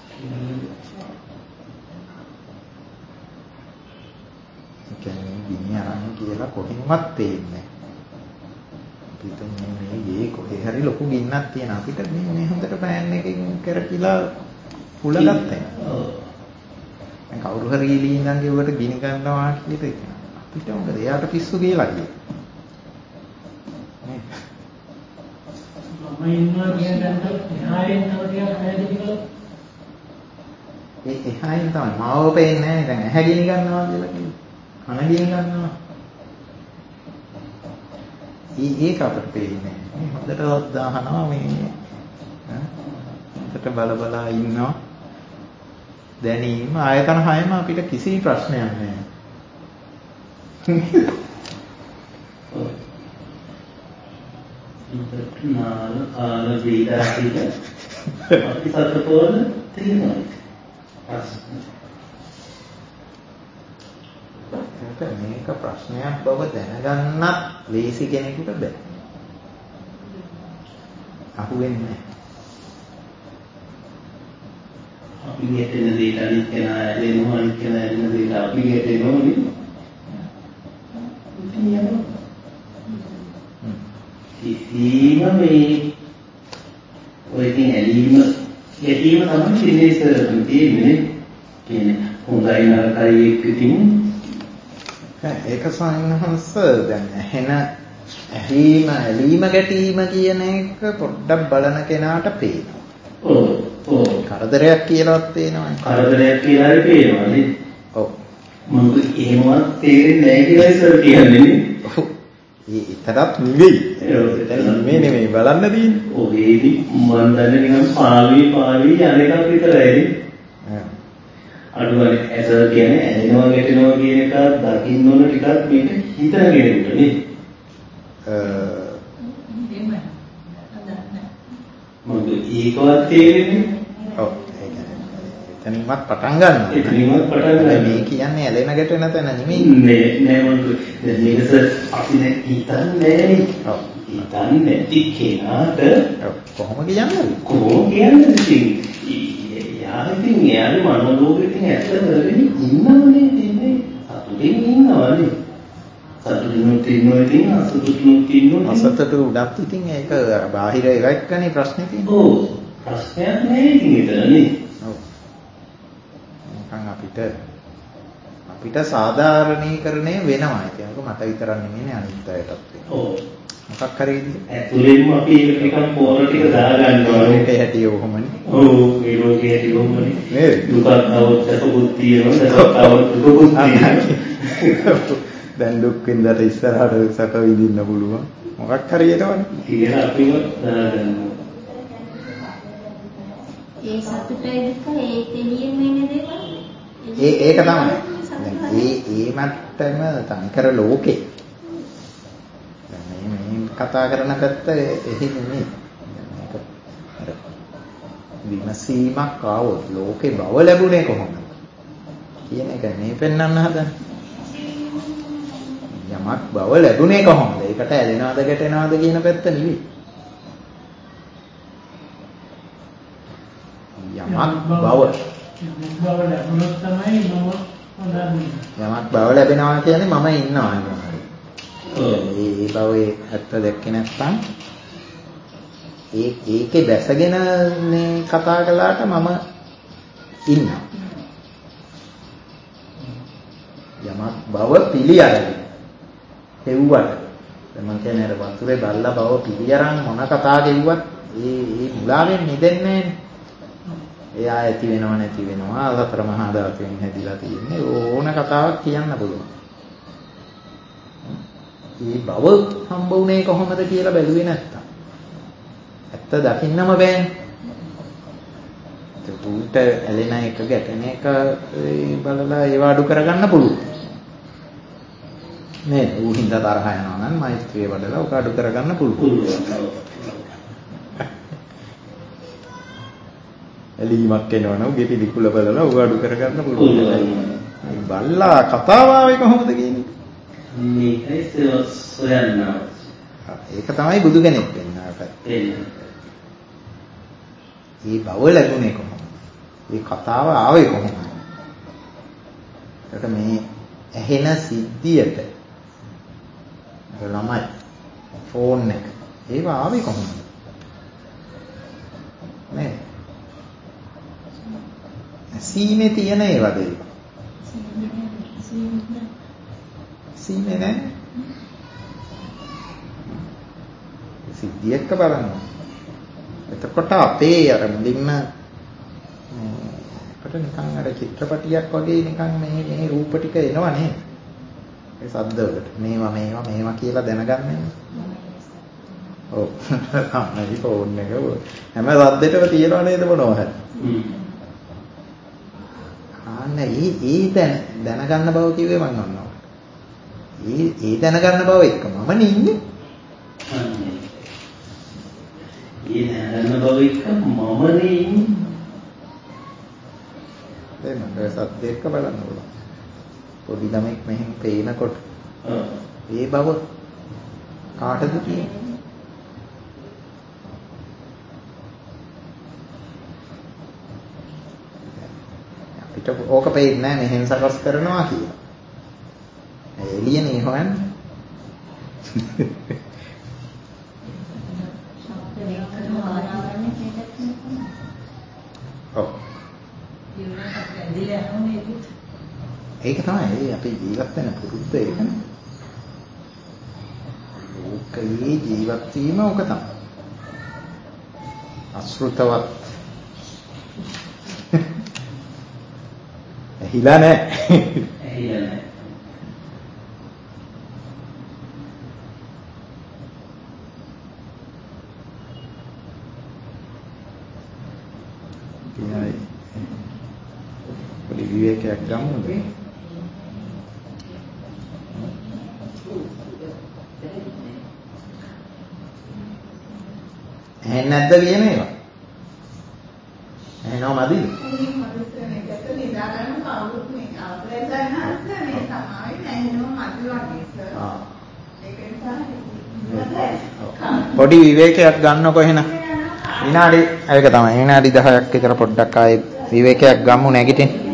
ඒ කියන්නේ ගිනි අරන් කියලා කොහෙන්වත් තේින්නේ නැහැ. මේ ගේ කොහේ හරි ලොකු ගින්නක් තියෙන අපිට මේ හොඳට පෑන් එකකින් කරකිලා පුළගත්තා. ඔව්. දැන් කවුරු හරි ගිලී ඉඳන් ගෙවුවට ගිනි ගන්නවා කියද අපිට මොකද එයාට පිස්සු කියලා කියනවා. මම ඉන්නවා කියන්නේ එහායෙන් තව ටිකක් පැහැදිලි කළොත් එහායෙන් තමයි මාව පේන්නේ නැහැ. දැන් ඇහැ ගිනි ගන්නවා කියලා කියන්නේ. කන ගිනි ගන්නවා. ඒක අපිට පේන්නේ නැහැ. හොඳට දාහනවා මේ හොඳට බල ඉන්නවා. දැනීම ආයතන හයම අපිට කිසි ප්‍රශ්නයක් නැහැ. නාල කාල වේදාසිත අපි සතපෝල තියෙනවා. මේක ප්‍රශ්නයක් බව දැනගන්නත් ලේසි කෙනෙකුට බෑ. අහුවෙන්නේ නැහැ. අපි ගැටෙන දේට අනිත් කෙනා ඇලෙනවා අනිත් කෙනා ඇලෙන දේට අපි ගැටෙනවා නේ. ඉතින් මේ ඔය ඉතින් ඇලීම ගැටීම තමයි ඉතින් තියෙන්නේ. කියන්නේ හොඳයි නරකයි එක්ක ඉතින් ඒක සායනහංශ දැන් ඇලීම ගැටීම කියන එක පොඩ්ඩක් බලන කෙනාට පේනවා. ඔව්. කරදරයක් කියලාවත් පේනවා. කරදරයක් කියලා හරි පේනවා නේ. ඔව්. මොකද එහෙමවත් තේරෙන්නේ නැහැ කියලා සර් කියන්නේ නේ. ඔව්. ඒතරත් නෙවෙයි. නෙමෙයි බලන්න තියෙන්නේ. ඔව් ඒදි මම දන්නේ නිකන් පාවී යන එකක් විතරයි. අඩුවනේ ඇස කියන්නේ ඇලෙනවා ගැටෙනවා කියන එක දකින්න ඕන ටිකක් මේක හිතන කෙනෙකුට නේ. මොකද ඒකවත් තේරෙන්නේ. ඔව් ඒක එතනින්වත් පටන් ගන්නවා. එතනින්වත් පටන් ගන්නවා. මේ කියන්නේ ඇලෙන ගැටෙන තැන නෙමෙයි. නෑ මම දැන් මේක අපි දැන් හිතන්නේ නෑනේ. ඔව්. හිතන්නේ නැති කෙනාට කොහොම කියන්නේ? කොහොම කියන්නේ ඉතින් ඉතින් එයාගේ මනෝලෝකෙකින් ඇත්ත කරගෙන ඉන්නවනේ ඉන්නේ සතුටින් ඉන්නවනේ සතුටිනුත් ඉන්නවා ඉතින් අසතුටිනුත් ඉන්නවා අසතුට උඩත් ඉතින් ඒක බාහිර එකක්නේ ප්‍රශ්නේ තියෙන්නේ. ඔව් ප්‍රශ්නයක් නෑ ඉතින් එතනනේ. ඔව්. නිකන් අපිට සාධාරණීකරණය වෙනවා. ඒක මට විතරක් නෙමෙයි අනිත් අයටත් වෙනවා. ඔව්. මොකක් හරි විදිහට ඇතුළෙන්ම අපි ඒක නිකන් පොර ටික දාගන්නවා. ඒකේ හැටි ඔහොමනේ. ඔව් ඒ ලෝකයේ හැටි ඔහොමනේ. නේද? දුකක් આવොත් සතුටුත් තියෙනවා. සතුටක් આવොත් දුකකුත් තියෙනවා. දැන් දුක් විඳලා ඉස්සරහට සැප විඳින්න පුළුවන්. මොකක් හරි එනවනේ. කියලා අපිව දාගන්නවා. ඒ සතුටයි දුක ඒ තෙලියෙන් එන දේවල්. ඒක තමයි. ඒ මට්ටම තනිකර ලෝකේ. දැන් මේ කතා කරන පැත්ත එහි නෙමෙයි. මේක අර විමසීමක් ආවොත් ලෝකේ බව ලැබුණේ කොහොමද කියන එක මේ පෙන්වන්න හදන්නේ. යමක් බව ලැබුණේ කොහොමද? ඒකට ඇලෙනවද ගැටෙනවද කියන පැත්ත නෙවෙයි. යමක් බව ලැබුණොත් තමයි මම හොඳන්නේ. යමක් බව ලැබෙනවා කියන්නේ මම ඉන්නවා නේද? ඒ බවේ ඇත්ත දැක්කේ නැත්නම් ඒකේ දැසගෙන මේ කතා කළාට මම ඉන්නවා. යමක් බව පිළි අරගෙන හෙව්වට මම කියන්නේ අර වතුරේ බල්ලා බව පිළි අරන් මොන කතා ගෙව්වත් ඒ මුලාවෙන් නිදෙන්නේ නැහැ. එයා ඇති වෙනව නැති වෙනවා සතර මහා ධාතුන් හැදිලා තියෙන්නේ ඕන කතාවක් කියන්න පුළුවන්. මේ බව හම්බ වුණේ කොහොමද කියලා බැලුවේ නැත්තම් ඇත්ත දකින්නම බෑනේ. ඒක උන්ට ඇලෙන එක ගැටෙන එක බලලා ඒව අඩු කරගන්න පුළුවන්. නේද? ඌ හින්දා තරහ යනවා නම් මෛත්‍රිය වඩලා උක අඩු කරගන්න පුළුවන්. එලීමක් එනවනම් උගේ පිළිකුල බලලා උග අඩු කරගන්න පුළුවන්. බල්ලා කතාව ආවේ කොහොමද කියන්නේ? මේකයි සොයන්න. ඒක තමයි බුදු කෙනෙක් වෙන්නේ. මේ බව ලැබුණේ කොහොමද? මේ කතාව ආවේ කොහොමද? ඒක මේ ඇහෙන සිද්ධියට ළමයි ෆෝන් එක ඒව ආවේ කොහොමද? නේ සීමේ තියෙන ඒවාද ඒක? සීමේ නැහැ. සිද්ධිය එක්ක බලන්න. එතකොට අපේ අර මුලින්ම අපිට නිකන් අර චිත්‍රපටියක් වගේ නිකන් මේ රූප ටික එනවා නේද? ඒ ශබ්දවලට මේවා කියලා දැනගන්නේ. ඔව්. තමයි ෆෝන් එක හැම ශබ්දෙටම තියනවා නේද මොනවා හරි. ඒ දැනගන්න බව කිව්වේ මම අන්නවා. ඒ දැනගන්න බව එක්ක මම ඉන්නේ. ඒ දැනගන්න බව එක්ක මම ඉන්නේ. දැන් සද්ද එක්ක බලන්න ඕන. පොඩි ළමෙක් මෙහෙම පේනකොට ඒ බව කාටද තියෙන්නේ? ඕක පෙන්නේ නැහැ මෙහෙන් සකස් කරනවා කියලා. එළියනේ හොයන්නේ. ඔව්. ඒක තමයි අපි ජීවත් වෙන පුරුද්ද ඒකනේ. ලෝකයේ ජීවත් වීම ඕක තමයි. අශෘතවත් ඇහිලා නැහැ. ඇහිලා නැහැ. විවේකයක් ගමුද? ඇහෙන්නේ නැද්ද කියන ඒවා? ඇහෙනව මදිද? පොඩි විවේකයක් ගන්නකො එහෙනම්. විනාඩි ඒක තමයි. විනාඩි 10ක් විතර පොඩ්ඩක් ආයේ විවේකයක් ගමු නැගිටින්න.